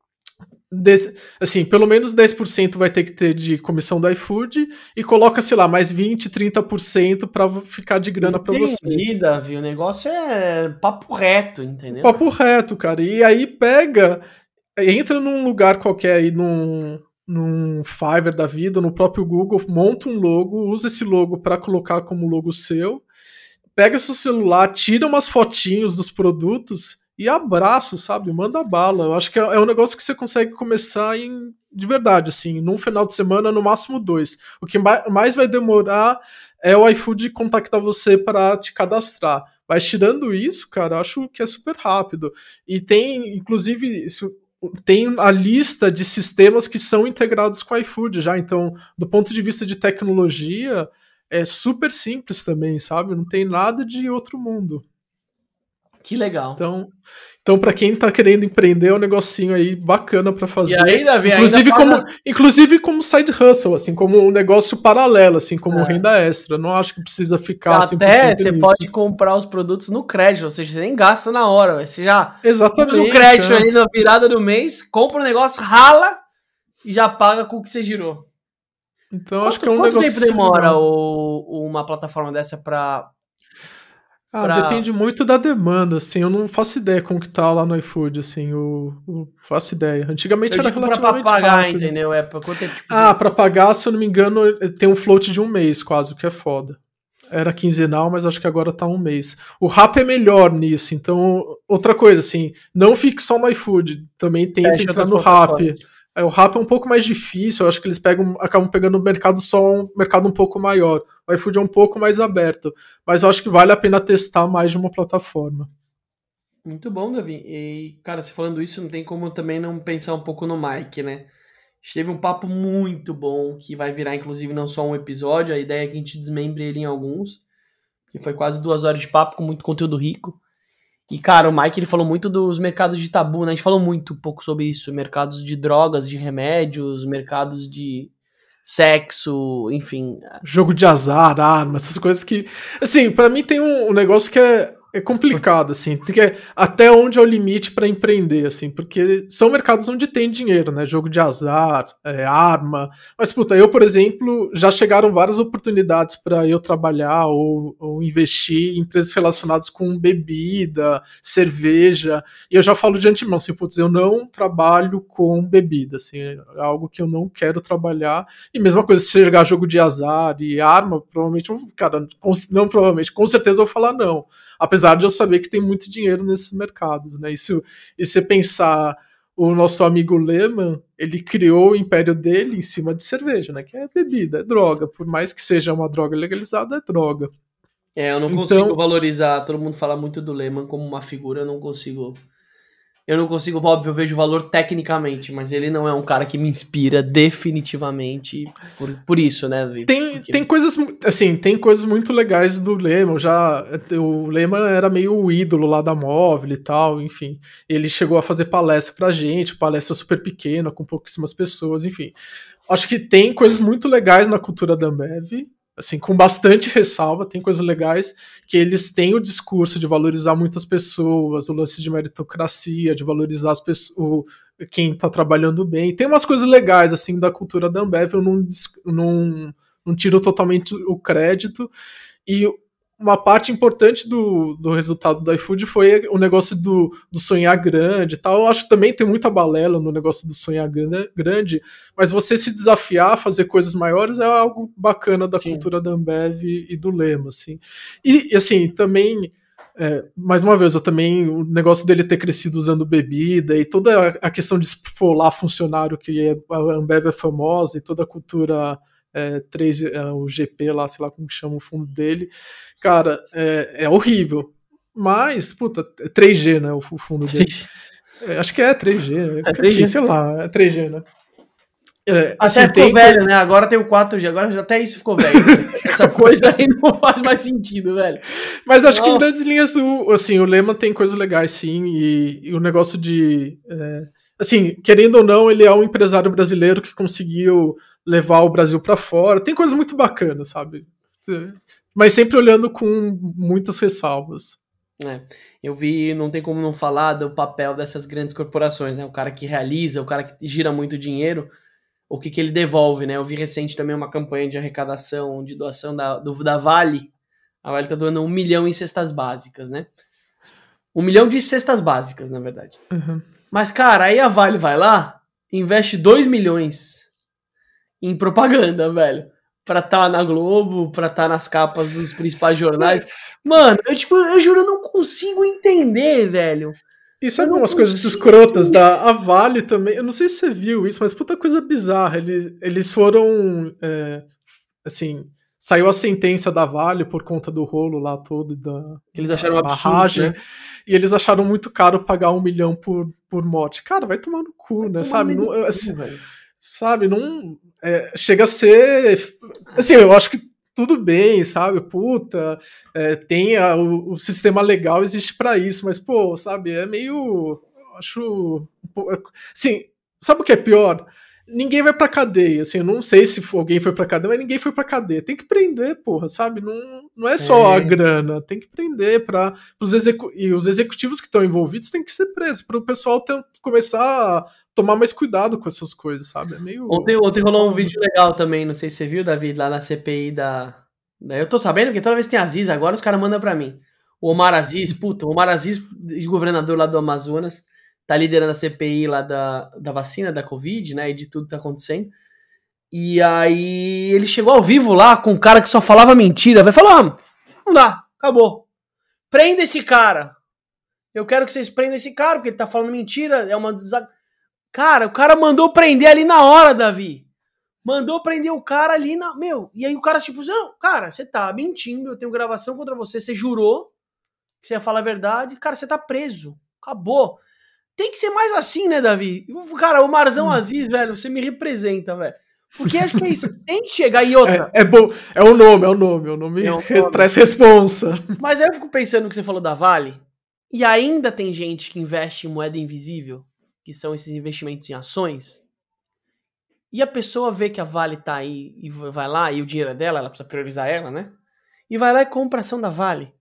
Speaker 1: Desse, assim, pelo menos dez por cento vai ter que ter de comissão do iFood e coloca, sei lá, mais vinte, trinta por cento para ficar de grana para você.
Speaker 2: Entendi, Davi, o negócio é papo reto, entendeu?
Speaker 1: Papo reto, cara. E aí pega... Entra num lugar qualquer aí, num, num Fiverr da vida, no próprio Google, monta um logo, usa esse logo para colocar como logo seu, pega seu celular, tira umas fotinhos dos produtos e abraço, sabe? Manda bala. Eu acho que é um negócio que você consegue começar em, de verdade, assim, num final de semana, no máximo dois. O que mais vai demorar é o iFood contactar você para te cadastrar. Mas tirando isso, cara, eu acho que é super rápido. E tem, inclusive... tem a lista de sistemas que são integrados com o iFood já, então, do ponto de vista de tecnologia, é super simples também, sabe? Não tem nada de outro mundo.
Speaker 2: Que legal.
Speaker 1: Então, então para quem tá querendo empreender, é um negocinho aí bacana para fazer.
Speaker 2: E aí, Davi,
Speaker 1: inclusive,
Speaker 2: ainda
Speaker 1: como,
Speaker 2: paga...
Speaker 1: inclusive como side hustle, assim, como um negócio paralelo, assim, como é. renda extra. Não acho que precisa ficar
Speaker 2: até você nisso. Pode comprar os produtos no crédito, ou seja, você nem gasta na hora. Você já
Speaker 1: Exatamente,
Speaker 2: usa o crédito é. ali na virada do mês, compra um negócio, rala e já paga com o que você girou.
Speaker 1: Então,
Speaker 2: quanto,
Speaker 1: acho que é um
Speaker 2: quanto
Speaker 1: negócio
Speaker 2: tempo demora o, uma plataforma dessa para...
Speaker 1: Ah, pra... depende muito da demanda, assim, eu não faço ideia como que tá lá no iFood, assim, o, o faço ideia. Antigamente
Speaker 2: eu
Speaker 1: era relativamente
Speaker 2: pra pagar,
Speaker 1: rápido.
Speaker 2: Entendeu? É, pra quanto tempo, tipo,
Speaker 1: ah, pra pagar, se eu não me engano, tem um float de um mês quase, o que é foda. Era quinzenal, mas acho que agora tá um mês. O Rappi é melhor nisso, então, outra coisa, assim, não fique só no iFood, também tenta Fecha entrar no Rappi. É, o Rappi é um pouco mais difícil, eu acho que eles pegam, acabam pegando o mercado só um mercado um pouco maior. O iFood é um pouco mais aberto, mas eu acho que vale a pena testar mais de uma plataforma.
Speaker 2: Muito bom, Davi. E, cara, você falando isso, não tem como também não pensar um pouco no Mike, né? A gente teve um papo muito bom, que vai virar, inclusive, não só um episódio, a ideia é que a gente desmembre ele em alguns, que foi quase duas horas de papo com muito conteúdo rico. E, cara, o Mike, ele falou muito dos mercados de tabu, né? A gente falou muito um pouco sobre isso, mercados de drogas, de remédios, mercados de sexo, enfim.
Speaker 1: Jogo de azar, arma, essas coisas que... Assim, pra mim tem um, um negócio que é, é complicado, assim, que é até onde é o limite pra empreender, assim, porque são mercados onde tem dinheiro, né? Jogo de azar, é, arma. Mas, puta, eu, por exemplo, já chegaram várias oportunidades pra eu trabalhar ou, ou investir em empresas relacionadas com bebida, cerveja, e eu já falo de antemão, assim, putz, eu não trabalho com bebida, assim, é algo que eu não quero trabalhar. E mesma coisa, se chegar jogo de azar e arma, provavelmente, cara, não provavelmente, com certeza eu vou falar não. Apesar de eu saber que tem muito dinheiro nesses mercados, né? E se, e se você pensar, o nosso amigo Lehman, ele criou o império dele em cima de cerveja, né? Que é bebida, é droga. Por mais que seja uma droga legalizada, é droga.
Speaker 2: É, eu não então, consigo valorizar, todo mundo fala muito do Lehman como uma figura, eu não consigo... Eu não consigo, óbvio, eu vejo valor tecnicamente, mas ele não é um cara que me inspira definitivamente por, por isso, né, Vitor?
Speaker 1: Tem, Porque... tem coisas, assim, tem coisas muito legais do Lehman, já, o Lehman era meio o ídolo lá da Móvel e tal, enfim, ele chegou a fazer palestra pra gente, palestra super pequena, com pouquíssimas pessoas, enfim. Acho que tem coisas muito legais na cultura da Ambev, assim, com bastante ressalva, tem coisas legais, que eles têm o discurso de valorizar muitas pessoas, o lance de meritocracia, de valorizar as pessoas, o, quem tá trabalhando bem. Tem umas coisas legais, assim, da cultura da Ambev, eu não, não, não tiro totalmente o crédito, e uma parte importante do, do resultado do iFood foi o negócio do, do sonhar grande e tal. Eu acho que também tem muita balela no negócio do sonhar grande, mas você se desafiar a fazer coisas maiores é algo bacana da Sim. cultura da Ambev e do Lema, assim. E, assim, também, é, mais uma vez, eu também, o negócio dele ter crescido usando bebida e toda a questão de esfolar funcionário, que é, a Ambev é famosa, e toda a cultura... É, três, é, o G P lá, sei lá como chama o fundo dele, cara, é, é horrível, mas, puta, é três G, né, o fundo dele, é, acho que é três G, é três G. Enfim, sei lá, é três G, né.
Speaker 2: É, Até assim, ficou tem... velho, né, agora tem o quatro G, agora até isso ficou velho, essa coisa aí não faz mais sentido, velho.
Speaker 1: Mas acho não. que em grandes linhas, o, assim, o Lema tem coisas legais, sim, e, e o negócio de... É... Assim, querendo ou não, ele é um empresário brasileiro que conseguiu levar o Brasil para fora. Tem coisas muito bacanas, sabe? Mas sempre olhando com muitas ressalvas.
Speaker 2: É, eu vi, não tem como não falar do papel dessas grandes corporações, né? O cara que realiza, o cara que gira muito dinheiro, o que, que ele devolve, né? Eu vi recente também uma campanha de arrecadação, de doação da, do, da Vale. A Vale tá doando um milhão em cestas básicas, né? Um milhão de cestas básicas, na verdade.
Speaker 1: Uhum.
Speaker 2: Mas, cara, aí a Vale vai lá, investe dois milhões em propaganda, velho. Pra estar tá na Globo, pra estar tá nas capas dos principais jornais. Mano, eu, tipo, eu juro, eu não consigo entender, velho.
Speaker 1: E sabe umas coisas escrotas da a Vale também? Eu não sei se você viu isso, mas puta coisa bizarra. Eles, eles foram, é, assim... Saiu a sentença da Vale por conta do rolo lá todo da
Speaker 2: eles acharam
Speaker 1: da barragem,
Speaker 2: absurdo, né?
Speaker 1: E eles acharam muito caro pagar um milhão por, por morte. Cara, vai tomar no cu, vai né? Sabe? Não, assim, cu, sabe? Não é, chega a ser, assim, eu acho que tudo bem, sabe? Puta, é, tem a, o, o sistema legal existe para isso, mas pô, sabe? É meio, eu acho, assim, sabe o que é pior? Ninguém vai pra cadeia, assim, eu não sei se alguém foi pra cadeia, mas ninguém foi pra cadeia. Tem que prender, porra, sabe? Não, não é só é. a grana, tem que prender para os execu e os executivos que estão envolvidos têm que ser presos, para o pessoal ter, começar a tomar mais cuidado com essas coisas, sabe? É meio...
Speaker 2: Ontem, ontem rolou um vídeo legal também, não sei se você viu, Davi, lá na C P I da... Eu tô sabendo que toda vez que tem Aziz agora, os caras mandam pra mim. O Omar Aziz, puta, o Omar Aziz, governador lá do Amazonas, tá liderando a C P I lá da, da vacina, da Covid, né, e de tudo que tá acontecendo. E aí ele chegou ao vivo lá com um cara que só falava mentira. Vai falar, ah, não dá, acabou. Prenda esse cara. Eu quero que vocês prendam esse cara, porque ele tá falando mentira, é uma... Desa... Cara, o cara mandou prender ali na hora, Davi. Mandou prender o cara ali na... Meu, e aí o cara tipo, não, cara, você tá mentindo, eu tenho gravação contra você, você jurou que você ia falar a verdade. Cara, você tá preso. Acabou. Tem que ser mais assim, né, Davi? Cara, o Marzão Aziz, velho, você me representa, velho. Porque acho que é isso. Tem que chegar e outra.
Speaker 1: É, é bom. É o nome, é o nome. O nome, é um nome. Traz responsa.
Speaker 2: Mas aí eu fico pensando no que você falou da Vale. E ainda tem gente que investe em moeda invisível, que são esses investimentos em ações. E a pessoa vê que a Vale tá aí e vai lá, e o dinheiro é dela, ela precisa priorizar ela, né? E vai lá e compra ação da Vale.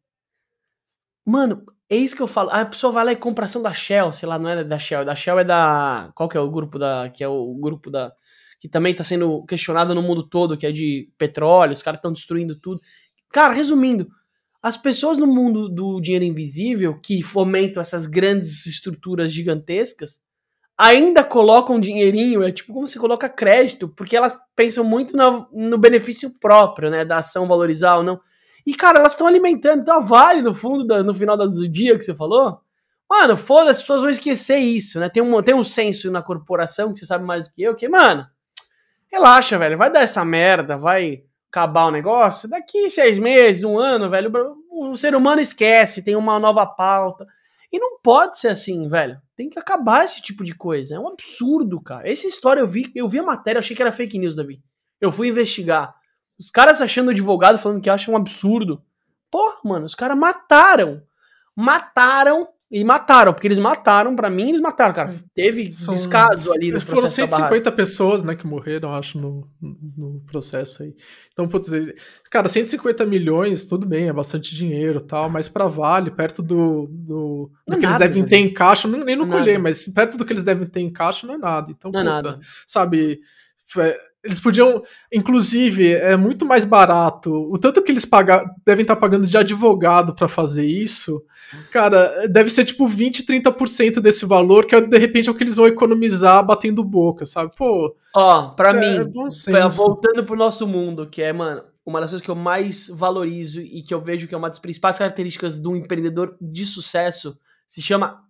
Speaker 2: Mano, é isso que eu falo. A pessoa vai lá e compra ação da Shell, sei lá, não é da Shell, da Shell é da... Qual que é o grupo da... Que é o grupo da... Que também tá sendo questionado no mundo todo, que é de petróleo, os caras estão destruindo tudo. Cara, resumindo, as pessoas no mundo do dinheiro invisível, que fomentam essas grandes estruturas gigantescas, ainda colocam dinheirinho, é tipo como você coloca crédito, porque elas pensam muito no, no benefício próprio, né, da ação valorizar ou não. E, cara, elas estão alimentando. Então, a Vale, no fundo, da, no final do dia que você falou, mano, foda-se, as pessoas vão esquecer isso, né? Tem um, tem um senso na corporação, que você sabe mais do que eu, que, mano, relaxa, velho, vai dar essa merda, vai acabar o negócio, daqui seis meses, um ano, velho, o ser humano esquece, tem uma nova pauta. E não pode ser assim, velho. Tem que acabar esse tipo de coisa. É um absurdo, cara. Essa história eu vi, eu vi a matéria, eu achei que era fake news, Davi. Eu fui investigar. Os caras achando o advogado falando que acham um absurdo. Porra, mano, os caras mataram. Mataram E mataram, porque eles mataram, pra mim, eles mataram, cara. Teve São, descaso ali no processo.
Speaker 1: Foram cento e cinquenta pessoas, né, que morreram, acho, no, no processo aí. Então, putz, cara, cento e cinquenta milhões, tudo bem, é bastante dinheiro e tal, mas pra Vale, perto do, do, do que nada, eles devem ter em caixa, não, nem no colher, mas perto do que eles devem ter em caixa não é nada. Então,
Speaker 2: não
Speaker 1: puta,
Speaker 2: é nada.
Speaker 1: Sabe, eles podiam, inclusive, é muito mais barato, o tanto que eles pagam, devem estar pagando de advogado pra fazer isso, cara, deve ser tipo vinte, trinta por cento desse valor, que de repente é o que eles vão economizar batendo boca, sabe? Pô,
Speaker 2: ó, pra
Speaker 1: é,
Speaker 2: mim,
Speaker 1: é bom senso.
Speaker 2: Voltando pro nosso mundo, que é, mano, uma das coisas que eu mais valorizo e que eu vejo que é uma das principais características do empreendedor de sucesso, se chama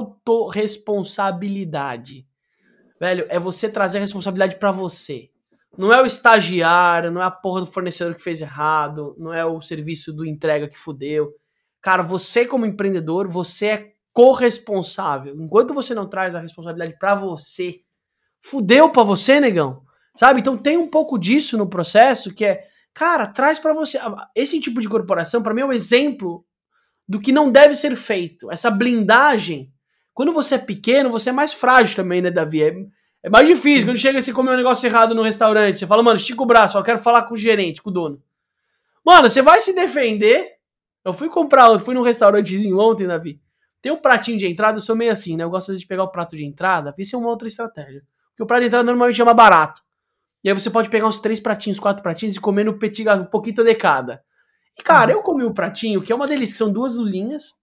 Speaker 2: autorresponsabilidade. Velho, é você trazer a responsabilidade pra você. Não é o estagiário, não é a porra do fornecedor que fez errado, não é o serviço do entrega que fudeu. Cara, você como empreendedor, você é corresponsável. Enquanto você não traz a responsabilidade pra você, fudeu pra você, negão. Sabe? Então tem um pouco disso no processo que é, cara, traz pra você. Esse tipo de corporação, pra mim, é um exemplo do que não deve ser feito. Essa blindagem. Quando você é pequeno, você é mais frágil também, né, Davi? É... É mais difícil, quando chega e você comer um negócio errado no restaurante, você fala, mano, estica o braço, eu quero falar com o gerente, com o dono. Mano, você vai se defender. Eu fui comprar, eu fui num restaurantezinho ontem, Davi. Tem um pratinho de entrada, eu sou meio assim, né? Eu gosto às vezes de pegar o prato de entrada, isso é uma outra estratégia. Porque o prato de entrada normalmente chama barato. E aí você pode pegar uns três pratinhos, quatro pratinhos e comer no petit gâteau, um pouquinho de cada. E cara, eu comi o pratinho, que é uma delícia, que são duas lulinhas.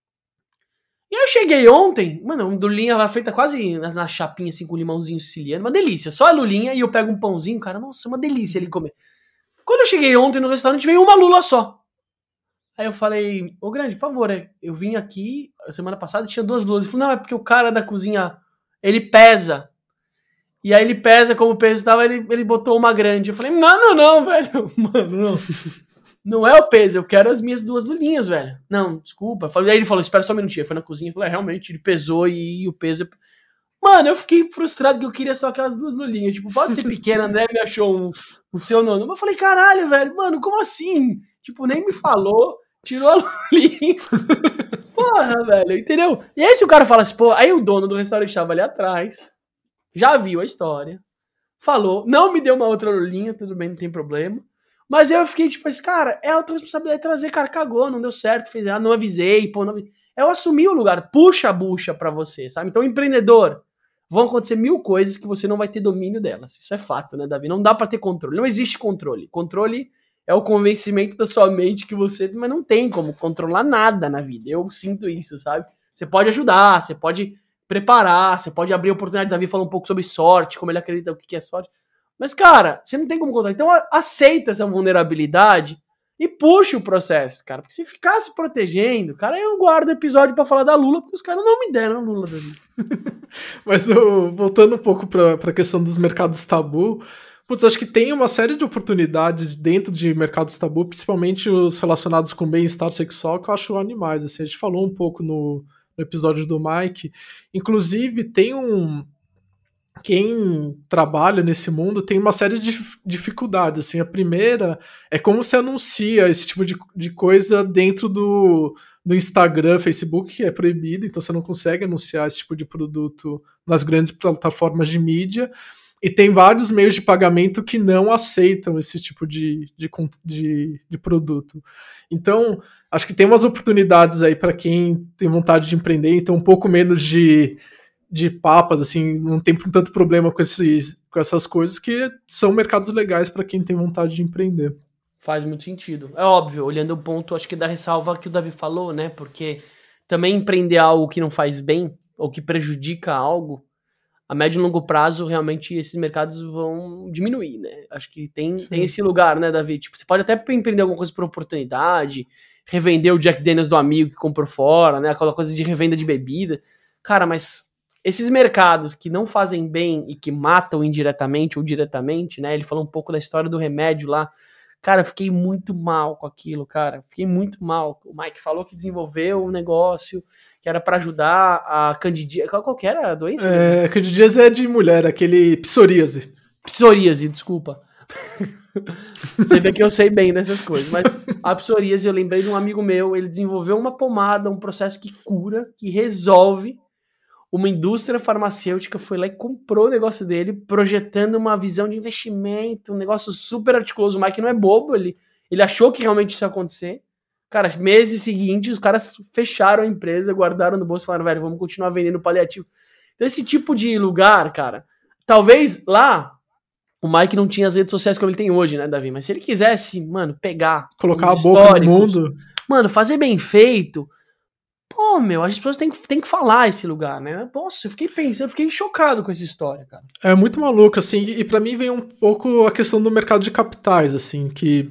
Speaker 2: E aí eu cheguei ontem, mano, uma lulinha lá feita quase na, na chapinha, assim, com limãozinho siciliano, uma delícia. Só a lulinha e eu pego um pãozinho, cara, nossa, uma delícia ele comer. Quando eu cheguei ontem no restaurante, veio uma lula só. Aí eu falei, ô grande, por favor, eu vim aqui, semana passada tinha duas lulas. Ele falou, não, é porque o cara da cozinha, ele pesa. E aí ele pesa, como o peso estava, ele, ele botou uma grande. Eu falei, não, não, não, velho, mano, não. Não é o peso, eu quero as minhas duas lulinhas, velho. Não, desculpa. Aí ele falou, espera só um minutinho. Eu fui na cozinha e falei, é, realmente, ele pesou e, e o peso... Mano, eu fiquei frustrado que eu queria só aquelas duas lulinhas. Tipo, pode ser pequena, André me achou um, um seu nome. Mas eu falei, caralho, velho, mano, como assim? Tipo, nem me falou, tirou a lulinha. Porra, velho, entendeu? E aí se o cara fala assim, pô, aí o dono do restaurante estava ali atrás, já viu a história, falou, não me deu uma outra lulinha, tudo bem, não tem problema. Mas eu fiquei tipo, esse cara, é autorresponsabilidade trazer, cara, cagou, não deu certo, fez errado, não avisei, pô, não avisei. Eu assumi o lugar, puxa a bucha pra você, sabe? Então, empreendedor, vão acontecer mil coisas que você não vai ter domínio delas. Isso é fato, né, Davi? Não dá pra ter controle, não existe controle. Controle é o convencimento da sua mente que você... Mas não tem como controlar nada na vida, eu sinto isso, sabe? Você pode ajudar, você pode preparar, você pode abrir a oportunidade. Davi falou um pouco sobre sorte, como ele acredita o que é sorte. Mas, cara, você não tem como controlar. Então, aceita essa vulnerabilidade e puxa o processo, cara. Porque se ficar se protegendo, cara, eu guardo episódio pra falar da Lula, porque os caras não me deram Lula, Davi.
Speaker 1: Mas, uh, voltando um pouco pra, pra questão dos mercados tabu, putz, acho que tem uma série de oportunidades dentro de mercados tabu, principalmente os relacionados com bem-estar sexual, que eu acho animais. Assim, a gente falou um pouco no, no episódio do Mike. Inclusive, tem um... Quem trabalha nesse mundo tem uma série de dificuldades. Assim, a primeira é como se anuncia esse tipo de, de coisa dentro do, do Instagram, Facebook, que é proibido, então você não consegue anunciar esse tipo de produto nas grandes plataformas de mídia. E tem vários meios de pagamento que não aceitam esse tipo de, de, de, de produto. Então, acho que tem umas oportunidades aí para quem tem vontade de empreender, então um pouco menos de... de papas, assim, não tem tanto problema com, esses, com essas coisas, que são mercados legais para quem tem vontade de empreender.
Speaker 2: Faz muito sentido. É óbvio, olhando o ponto, acho que da ressalva que o Davi falou, né, porque também empreender algo que não faz bem, ou que prejudica algo, a médio e longo prazo, realmente, esses mercados vão diminuir, né, acho que tem, tem esse lugar, né, Davi, tipo, você pode até empreender alguma coisa por oportunidade, revender o Jack Daniels do amigo que comprou fora, né, aquela coisa de revenda de bebida, cara, mas... Esses mercados que não fazem bem e que matam indiretamente ou diretamente, né? Ele falou um pouco da história do remédio lá. Cara, eu fiquei muito mal com aquilo, cara. Fiquei muito mal. O Mike falou que desenvolveu um negócio que era pra ajudar a candidíase. Qual, qual que era a doença?
Speaker 1: É, candidíase é de mulher, aquele psoríase.
Speaker 2: Psoríase, desculpa. Você vê que eu sei bem dessas coisas. Mas a psoríase, eu lembrei de um amigo meu, ele desenvolveu uma pomada, um processo que cura, que resolve. Uma indústria farmacêutica foi lá e comprou o negócio dele, projetando uma visão de investimento, um negócio super articuloso. O Mike não é bobo, ele, ele achou que realmente isso ia acontecer. Cara, meses seguintes, os caras fecharam a empresa, guardaram no bolso e falaram, velho, vamos continuar vendendo paliativo. Então esse tipo de lugar, cara, talvez lá o Mike não tinha as redes sociais como ele tem hoje, né, Davi? Mas se ele quisesse, mano, pegar...
Speaker 1: Colocar a boca no mundo...
Speaker 2: Mano, fazer bem feito... Pô, meu, as pessoas têm que, têm que falar esse lugar, né? Nossa, eu fiquei pensando, eu fiquei chocado com essa história, cara.
Speaker 1: É muito maluco, assim, e pra mim vem um pouco a questão do mercado de capitais, assim, que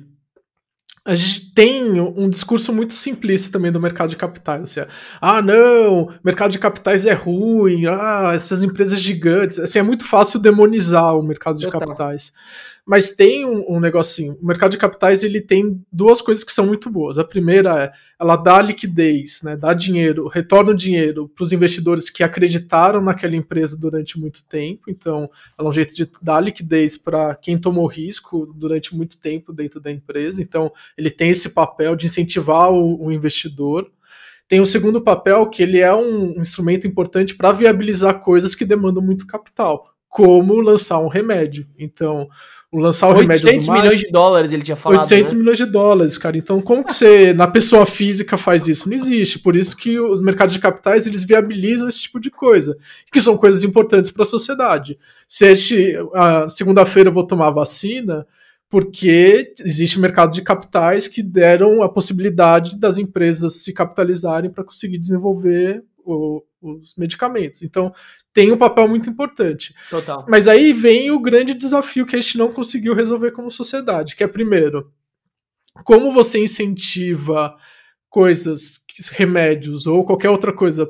Speaker 1: a gente tem um discurso muito simplista também do mercado de capitais, assim, ah, não, mercado de capitais é ruim, ah, essas empresas gigantes, assim, é muito fácil demonizar o mercado de
Speaker 2: Total.
Speaker 1: capitais. Mas tem um, um negocinho, o mercado de capitais ele tem duas coisas que são muito boas. A primeira é, ela dá liquidez, né, dá dinheiro, retorna o dinheiro para os investidores que acreditaram naquela empresa durante muito tempo, então ela é um jeito de dar liquidez para quem tomou risco durante muito tempo dentro da empresa, então ele tem esse papel de incentivar o, o investidor. Tem um segundo papel que ele é um instrumento importante para viabilizar coisas que demandam muito capital, como lançar um remédio. Então, o lançar o remédio do
Speaker 2: oitocentos milhões de dólares ele tinha falado,
Speaker 1: oitocentos
Speaker 2: né?
Speaker 1: milhões de dólares, cara. Então, como que você, na pessoa física, faz isso? Não existe. Por isso que os mercados de capitais, eles viabilizam esse tipo de coisa, que são coisas importantes para a sociedade. Se a segunda-feira eu vou tomar vacina, porque existe mercado de capitais que deram a possibilidade das empresas se capitalizarem para conseguir desenvolver o, os medicamentos. Então, tem um papel muito importante.
Speaker 2: Total.
Speaker 1: Mas aí vem o grande desafio que a gente não conseguiu resolver como sociedade, que é, primeiro, como você incentiva coisas, remédios ou qualquer outra coisa,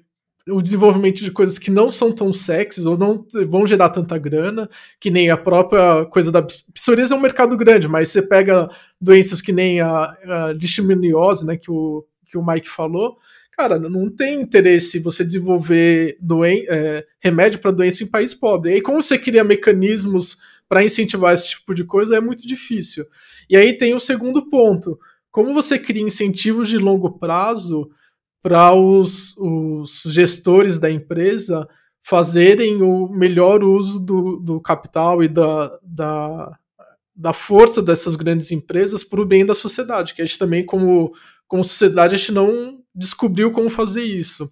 Speaker 1: o desenvolvimento de coisas que não são tão sexys ou não vão gerar tanta grana, que nem a própria coisa da psoríase é um mercado grande, mas você pega doenças que nem a, a leishmaniose, né, que o, que o Mike falou, cara, não tem interesse você desenvolver doen- é, remédio para doença em país pobre. E aí, como você cria mecanismos para incentivar esse tipo de coisa, é muito difícil. E aí tem o segundo ponto. Como você cria incentivos de longo prazo para os, os gestores da empresa fazerem o melhor uso do, do capital e da, da, da força dessas grandes empresas para o bem da sociedade, que a gente também, como, como sociedade, a gente não descobriu como fazer isso.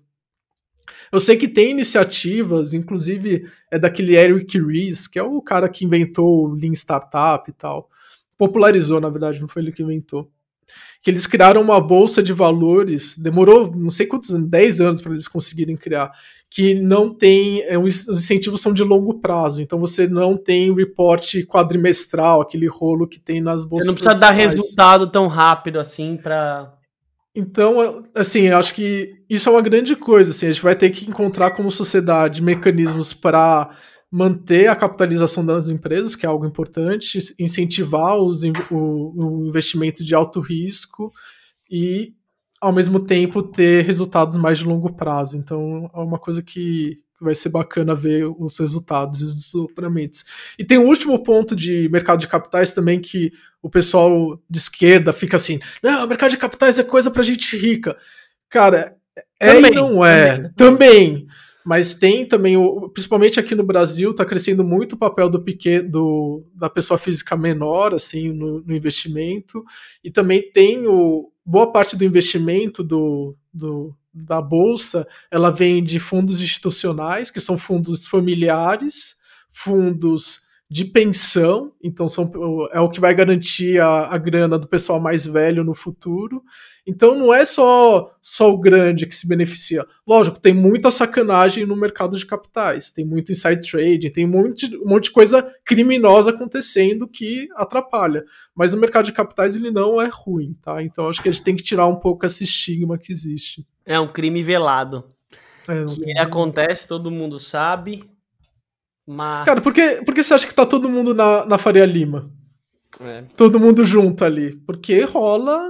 Speaker 1: Eu sei que tem iniciativas, inclusive é daquele Eric Ries, que é o cara que inventou o Lean Startup e tal. Popularizou, na verdade, não foi ele que inventou. Que eles criaram uma bolsa de valores, demorou não sei quantos anos, dez anos para eles conseguirem criar, que não tem, é, os incentivos são de longo prazo, então você não tem reporte quadrimestral, aquele rolo que tem nas bolsas.
Speaker 2: Você não precisa dar resultado tão rápido assim para...
Speaker 1: Então, assim, eu acho que isso é uma grande coisa, assim, a gente vai ter que encontrar como sociedade mecanismos para manter a capitalização das empresas, que é algo importante, incentivar os, o, o investimento de alto risco e, ao mesmo tempo, ter resultados mais de longo prazo. Então, é uma coisa que vai ser bacana ver os resultados e os desdobramentos. E tem um último ponto de mercado de capitais também que o pessoal de esquerda fica assim, não, mercado de capitais é coisa pra gente rica. Cara, é também, e não é. Também. também. Mas tem também, principalmente aqui no Brasil, está crescendo muito o papel do pequeno, do, da pessoa física menor, assim, no, no investimento. E também tem o, boa parte do investimento do, do, da Bolsa, ela vem de fundos institucionais, que são fundos familiares, fundos de pensão, então são, é o que vai garantir a, a grana do pessoal mais velho no futuro. Então não é só, só o grande que se beneficia. Lógico, tem muita sacanagem no mercado de capitais, tem muito inside trading, tem um monte, um monte de coisa criminosa acontecendo que atrapalha. Mas o mercado de capitais ele não é ruim, tá? Então acho que a gente tem que tirar um pouco esse estigma que existe.
Speaker 2: É um crime velado.
Speaker 1: É,
Speaker 2: que
Speaker 1: crime...
Speaker 2: acontece, todo mundo sabe. Mas...
Speaker 1: Cara, por que, por que você acha que tá todo mundo na, na Faria Lima?
Speaker 2: É.
Speaker 1: Todo mundo junto ali? Porque rola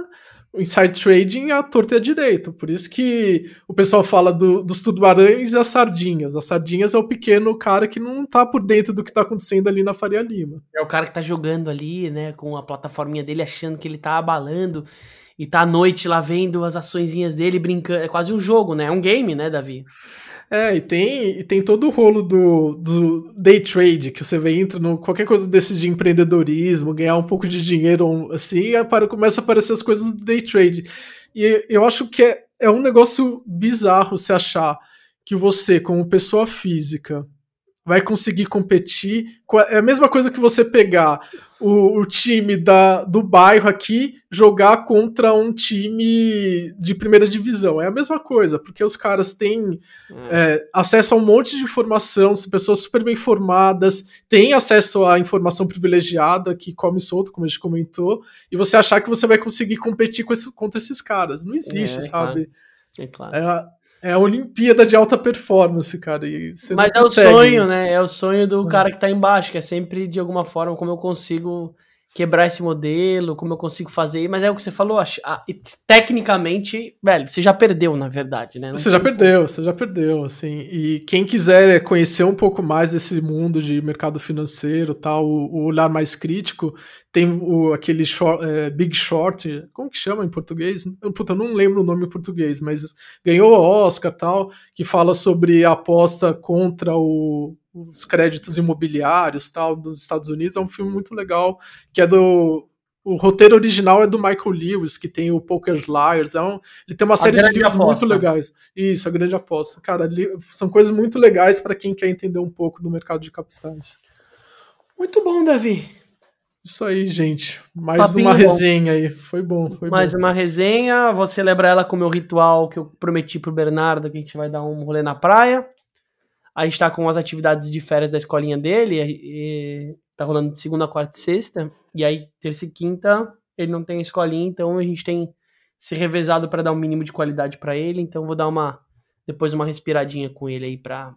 Speaker 1: o inside trading é a torta e a direito. Por isso que o pessoal fala do, dos tubarões e as sardinhas. As sardinhas é o pequeno cara que não tá por dentro do que tá acontecendo ali na Faria Lima.
Speaker 2: É o cara que tá jogando ali, né, com a plataforminha dele, achando que ele tá abalando, e tá à noite lá vendo as açõezinhas dele, brincando. É quase um jogo, né? É um game, né, Davi?
Speaker 1: É, e tem, e tem todo o rolo do, do day trade, que você vê, entra no qualquer coisa desses de empreendedorismo, ganhar um pouco de dinheiro, assim, e para, começa a aparecer as coisas do day trade. E eu acho que é, é um negócio bizarro se achar que você, como pessoa física, vai conseguir competir. É a mesma coisa que você pegar o, o time da, do bairro aqui, jogar contra um time de primeira divisão. É a mesma coisa, porque os caras têm hum. é, acesso a um monte de informação, são pessoas super bem formadas, têm acesso à informação privilegiada que come solto, como a gente comentou, e você achar que você vai conseguir competir com esse, contra esses caras. Não existe,
Speaker 2: é,
Speaker 1: sabe?
Speaker 2: Claro. É claro.
Speaker 1: É, É a Olimpíada de alta performance, cara. E você
Speaker 2: Mas
Speaker 1: não
Speaker 2: é
Speaker 1: consegue.
Speaker 2: o sonho, né? É o sonho do é. cara que tá embaixo, que é sempre, de alguma forma, como eu consigo quebrar esse modelo, como eu consigo fazer. Mas é o que você falou, tecnicamente, velho, você já perdeu, na verdade, né? Não
Speaker 1: você já perdeu, como. você já perdeu, assim. E quem quiser conhecer um pouco mais desse mundo de mercado financeiro, tal, o, o olhar mais crítico, tem o, aquele short, é, Big Short, como que chama em português? Eu, puta, eu não lembro o nome em português, mas ganhou o Oscar, tal, que fala sobre a aposta contra o, os créditos imobiliários, tal, dos Estados Unidos. É um filme muito legal, que é do... O roteiro original é do Michael Lewis, que tem o Poker's Liars. É um, ele tem uma série de livros aposta. muito legais. Isso, A Grande Aposta. Cara, li, são coisas muito legais para quem quer entender um pouco do mercado de capitais.
Speaker 2: Muito bom, Davi.
Speaker 1: Isso aí, gente. Mais
Speaker 2: Papinho
Speaker 1: uma
Speaker 2: bom.
Speaker 1: resenha aí. Foi bom, foi
Speaker 2: Mais
Speaker 1: bom.
Speaker 2: uma resenha. Vou celebrar ela com o meu ritual que eu prometi pro Bernardo, que a gente vai dar um rolê na praia. A gente tá com as atividades de férias da escolinha dele. E tá rolando de segunda, quarta e sexta. E aí, terça e quinta, ele não tem escolinha. Então a gente tem se revezado para dar um mínimo de qualidade para ele. Então vou dar uma depois uma respiradinha com ele aí pra,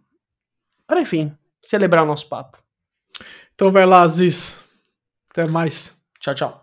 Speaker 2: pra enfim, celebrar o nosso papo.
Speaker 1: Então vai lá, Aziz. Até mais.
Speaker 2: Tchau, tchau.